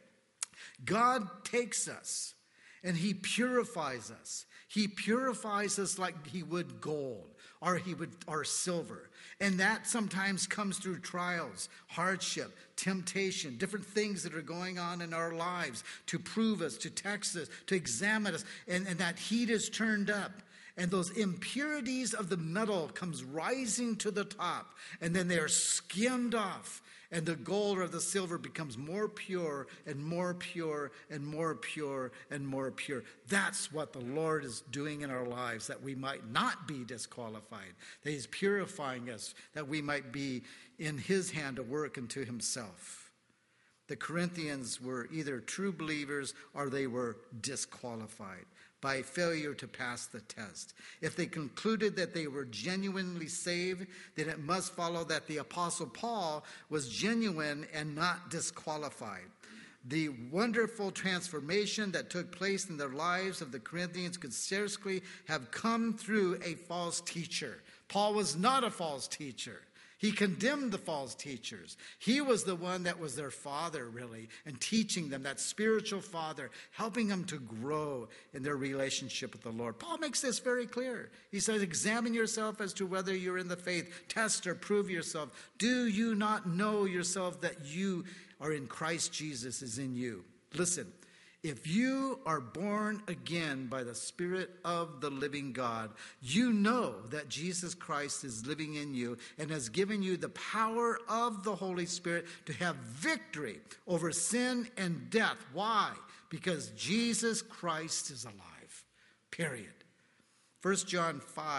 S1: God takes us and he purifies us. He purifies us like he would gold or silver. And that sometimes comes through trials, hardship, temptation, different things that are going on in our lives to prove us, to test us, to examine us. And that heat is turned up. And those impurities of the metal comes rising to the top. And then they are skimmed off. And the gold or the silver becomes more pure and more pure and more pure and more pure. That's what the Lord is doing in our lives, that we might not be disqualified, that he's purifying us, that we might be in his hand to work unto himself. The Corinthians were either true believers or they were disqualified by failure to pass the test. If they concluded that they were genuinely saved, then it must follow that the Apostle Paul was genuine and not disqualified. The wonderful transformation that took place in the lives of the Corinthians could scarcely have come through a false teacher. Paul was not a false teacher. He condemned the false teachers. He was the one that was their father, really, and teaching them, that spiritual father, helping them to grow in their relationship with the Lord. Paul makes this very clear. He says, examine yourself as to whether you're in the faith. Test or prove yourself. Do you not know yourself that you are in Christ Jesus is in you? Listen, if you are born again by the Spirit of the living God, you know that Jesus Christ is living in you and has given you the power of the Holy Spirit to have victory over sin and death. Why? Because Jesus Christ is alive. Period. 1 John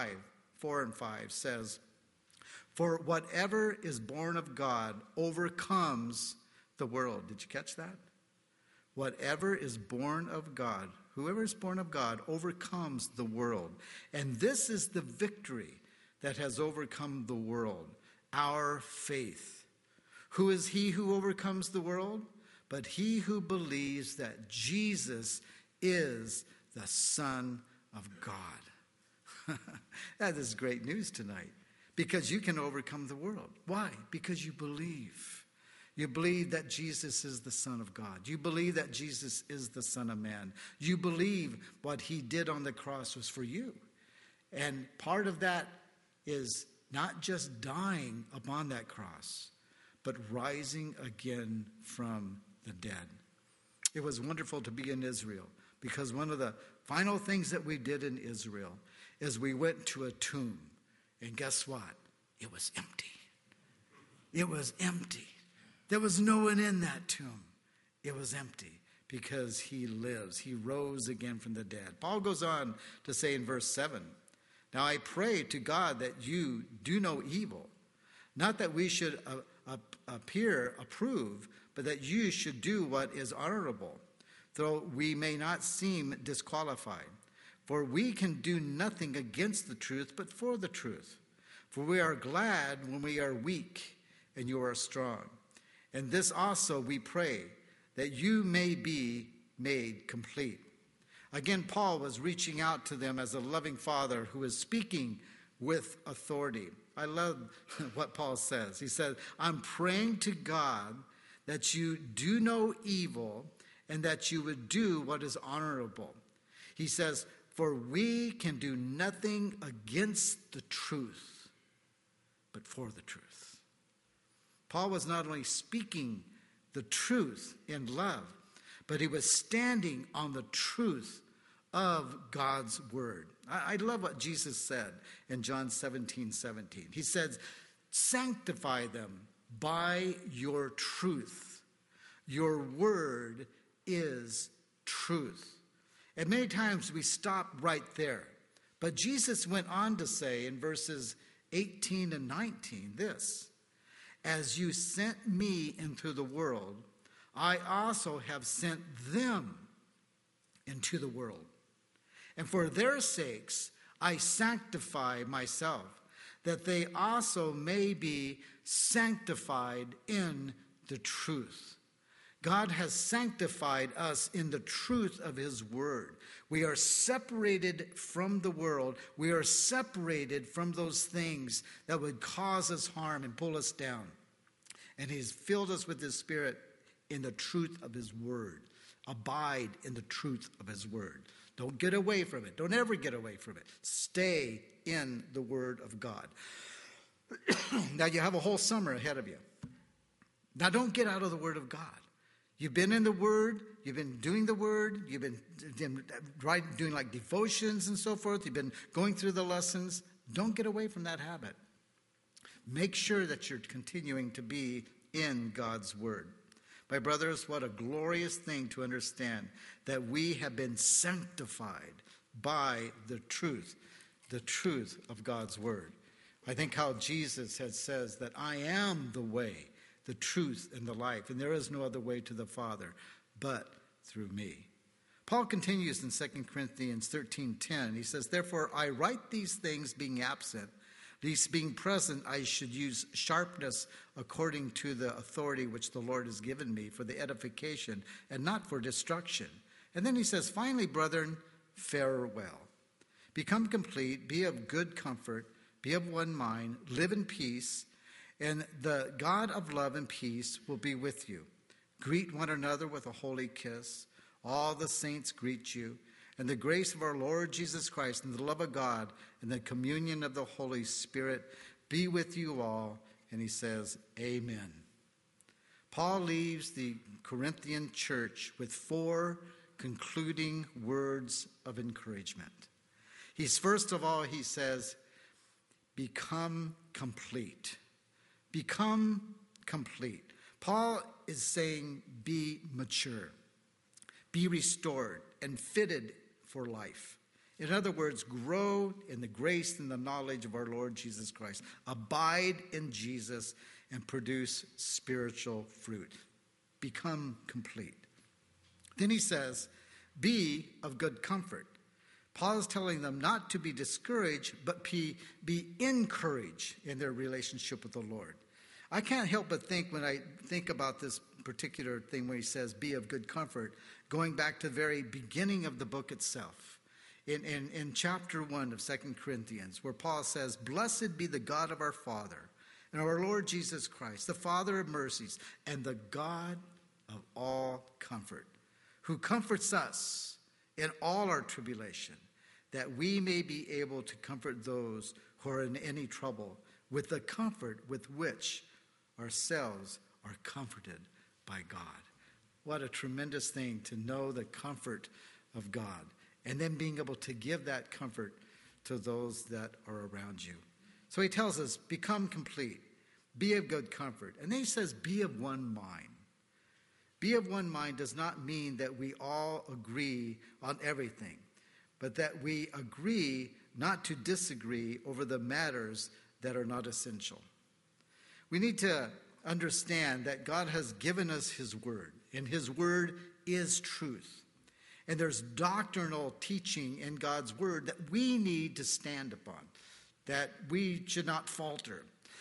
S1: 5:4-5 says, for whatever is born of God overcomes the world. Did you catch that? Whatever is born of God, whoever is born of God overcomes the world. And this is the victory that has overcome the world, our faith. Who is he who overcomes the world? But he who believes that Jesus is the Son of God. That is great news tonight, because you can overcome the world. Why? Because you believe. You believe that Jesus is the Son of God. You believe that Jesus is the Son of Man. You believe what he did on the cross was for you. And part of that is not just dying upon that cross, but rising again from the dead. It was wonderful to be in Israel, because one of the final things that we did in Israel is we went to a tomb. And guess what? It was empty. It was empty. There was no one in that tomb. It was empty because he lives. He rose again from the dead. Paul goes on to say in verse 7, now I pray to God that you do no evil, not that we should appear approved, but that you should do what is honorable, though we may not seem disqualified. For we can do nothing against the truth, but for the truth. For we are glad when we are weak and you are strong. And this also we pray, that you may be made complete. Again, Paul was reaching out to them as a loving father who is speaking with authority. I love what Paul says. He says, I'm praying to God that you do no evil and that you would do what is honorable. He says, for we can do nothing against the truth, but for the truth. Paul was not only speaking the truth in love, but he was standing on the truth of God's word. I love what Jesus said in John 17:17. He says, sanctify them by your truth. Your word is truth. And many times we stop right there. But Jesus went on to say in verses 18 and 19 this, as you sent me into the world, I also have sent them into the world. And for their sakes, I sanctify myself, that they also may be sanctified in the truth. God has sanctified us in the truth of his word. We are separated from the world. We are separated from those things that would cause us harm and pull us down. And he's filled us with his Spirit in the truth of his word. Abide in the truth of his word. Don't get away from it. Don't ever get away from it. Stay in the word of God. Now you have a whole summer ahead of you. Now don't get out of the word of God. You've been in the word. You've been doing the word. You've been doing like devotions and so forth. You've been going through the lessons. Don't get away from that habit. Make sure that you're continuing to be in God's word. My brothers, what a glorious thing to understand that we have been sanctified by the truth of God's word. I think how Jesus says that I am the way, the truth, and the life, and there is no other way to the Father but through me. Paul continues in 2 Corinthians 13:10. He says, therefore I write these things being absent, lest being present I should use sharpness according to the authority which the Lord has given me for the edification and not for destruction. And then he says, finally, brethren, farewell. Become complete, be of good comfort, be of one mind, live in peace, and the God of love and peace will be with you. Greet one another with a holy kiss. All the saints greet you. And the grace of our Lord Jesus Christ and the love of God and the communion of the Holy Spirit be with you all. And he says, amen. Paul leaves the Corinthian church with 4 concluding words of encouragement. First of all, he says, become complete. Become complete. Paul is saying, be mature. Be restored and fitted for life. In other words, grow in the grace and the knowledge of our Lord Jesus Christ. Abide in Jesus and produce spiritual fruit. Become complete. Then he says, be of good comfort. Paul is telling them not to be discouraged, but be encouraged in their relationship with the Lord. I can't help but think when I think about this particular thing where he says, be of good comfort, going back to the very beginning of the book itself. In chapter 1 of 2 Corinthians, where Paul says, blessed be the God of our Father and our Lord Jesus Christ, the Father of mercies and the God of all comfort, who comforts us in all our tribulation, that we may be able to comfort those who are in any trouble with the comfort with which ourselves are comforted by God. What a tremendous thing to know the comfort of God, and then being able to give that comfort to those that are around you. So he tells us, become complete, be of good comfort. And then he says, be of one mind. Be of one mind does not mean that we all agree on everything, but that we agree not to disagree over the matters that are not essential. We need to understand that God has given us his word, and his word is truth. And there's doctrinal teaching in God's word that we need to stand upon, that we should not falter.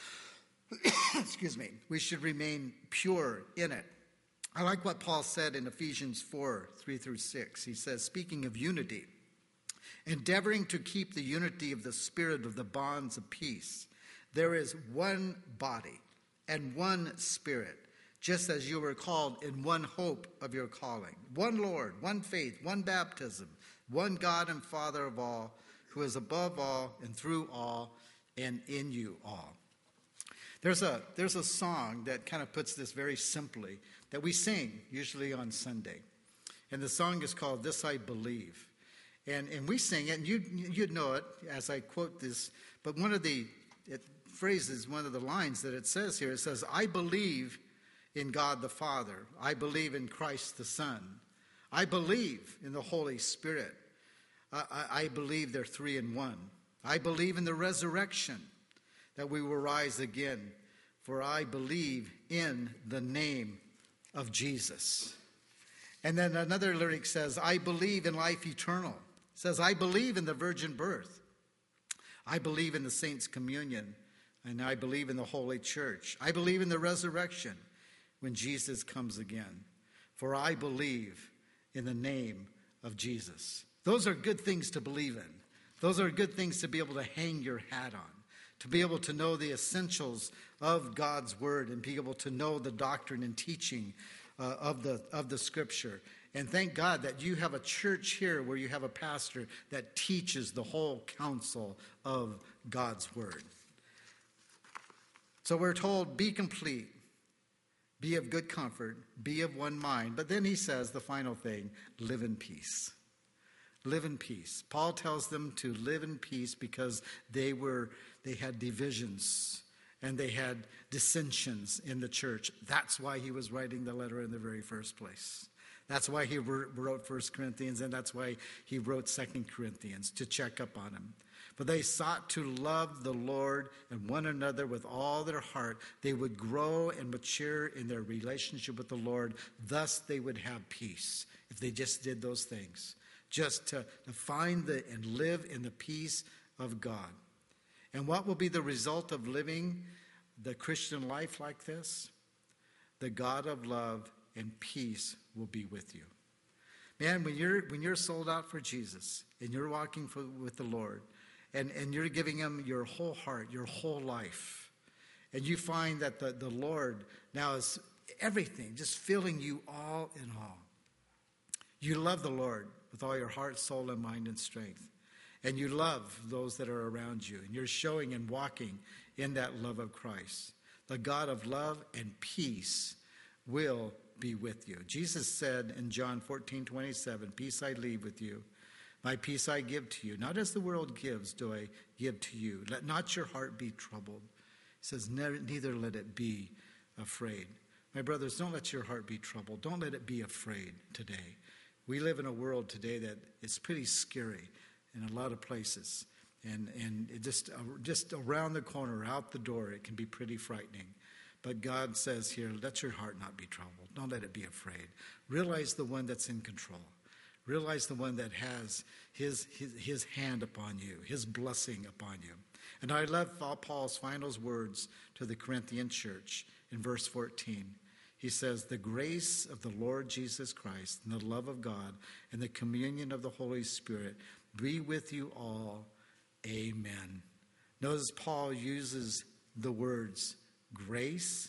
S1: Excuse me. We should remain pure in it. I like what Paul said in Ephesians 4, 3-6. He says, speaking of unity, endeavoring to keep the unity of the Spirit of the bonds of peace. There is one body and one Spirit, just as you were called in one hope of your calling. One Lord, one faith, one baptism, one God and Father of all, who is above all and through all and in you all. There's a song that kind of puts this very simply that we sing usually on Sunday. And the song is called This I Believe. And we sing it, and you'd know it as I quote this, but one of the phrases, one of the lines that it says here, it says, I believe in God the Father. I believe in Christ the Son. I believe in the Holy Spirit. I believe they're 3 in 1. I believe in the resurrection, that we will rise again. For I believe in the name of Jesus. And then another lyric says, I believe in life eternal. It says, I believe in the virgin birth. I believe in the saints' communion. And I believe in the Holy Church. I believe in the resurrection when Jesus comes again. For I believe in the name of Jesus. Those are good things to believe in. Those are good things to be able to hang your hat on, to be able to know the essentials of God's word and be able to know the doctrine and teaching of the Scripture. And thank God that you have a church here where you have a pastor that teaches the whole counsel of God's word. So we're told, be complete, be of good comfort, be of one mind. But then he says the final thing, live in peace. Live in peace. Paul tells them to live in peace because they had divisions and they had dissensions in the church. That's why he was writing the letter in the very first place. That's why he wrote 1 Corinthians, and that's why he wrote 2 Corinthians, to check up on him. For they sought to love the Lord and one another with all their heart. They would grow and mature in their relationship with the Lord. Thus they would have peace if they just did those things. Just to find and live in the peace of God. And what will be the result of living the Christian life like this? The God of love and peace will be with you. Man, when you're sold out for Jesus and you're walking with the Lord, and you're giving him your whole heart, your whole life, and you find that the Lord now is everything, just filling you all in all. You love the Lord with all your heart, soul, and mind and strength. And you love those that are around you. And you're showing and walking in that love of Christ. The God of love and peace will be with you. Jesus said in John 14:27, "Peace I leave with you. My peace I give to you. Not as the world gives do I give to you. Let not your heart be troubled." He says, neither let it be afraid. My brothers, don't let your heart be troubled. Don't let it be afraid today. We live in a world today that is pretty scary in a lot of places. And it just around the corner, out the door, it can be pretty frightening. But God says here, let your heart not be troubled. Don't let it be afraid. Realize the one that's in control. Realize the one that has his hand upon you, his blessing upon you. And I love Paul's final words to the Corinthian church in verse 14. He says, "The grace of the Lord Jesus Christ and the love of God and the communion of the Holy Spirit be with you all. Amen." Notice Paul uses the words grace,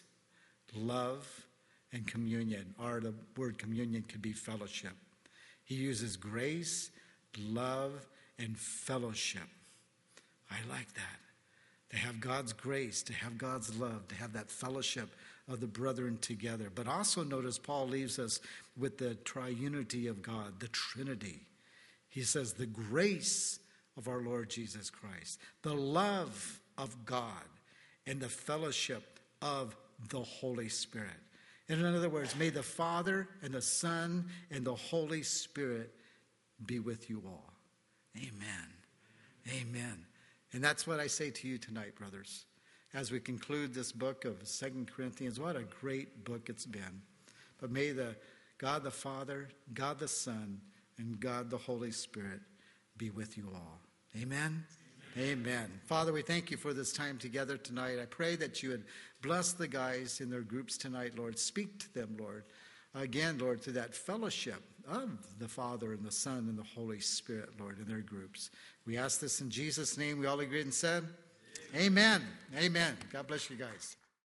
S1: love, and communion. Or the word communion could be fellowship. He uses grace, love, and fellowship. I like that. To have God's grace, to have God's love, to have that fellowship of the brethren together. But also notice Paul leaves us with the triunity of God, the Trinity. He says the grace of our Lord Jesus Christ, the love of God, and the fellowship of the Holy Spirit. And in other words, may the Father and the Son and the Holy Spirit be with you all. Amen. Amen. And that's what I say to you tonight, brothers, as we conclude this book of 2 Corinthians. What a great book it's been. But may the God the Father, God the Son, and God the Holy Spirit be with you all. Amen? Amen. Father, we thank you for this time together tonight. I pray that you would bless the guys in their groups tonight, Lord. Speak to them, Lord. Again, Lord, to that fellowship of the Father and the Son and the Holy Spirit, Lord, in their groups. We ask this in Jesus' name. We all agreed and said, Amen. Amen. God bless you guys.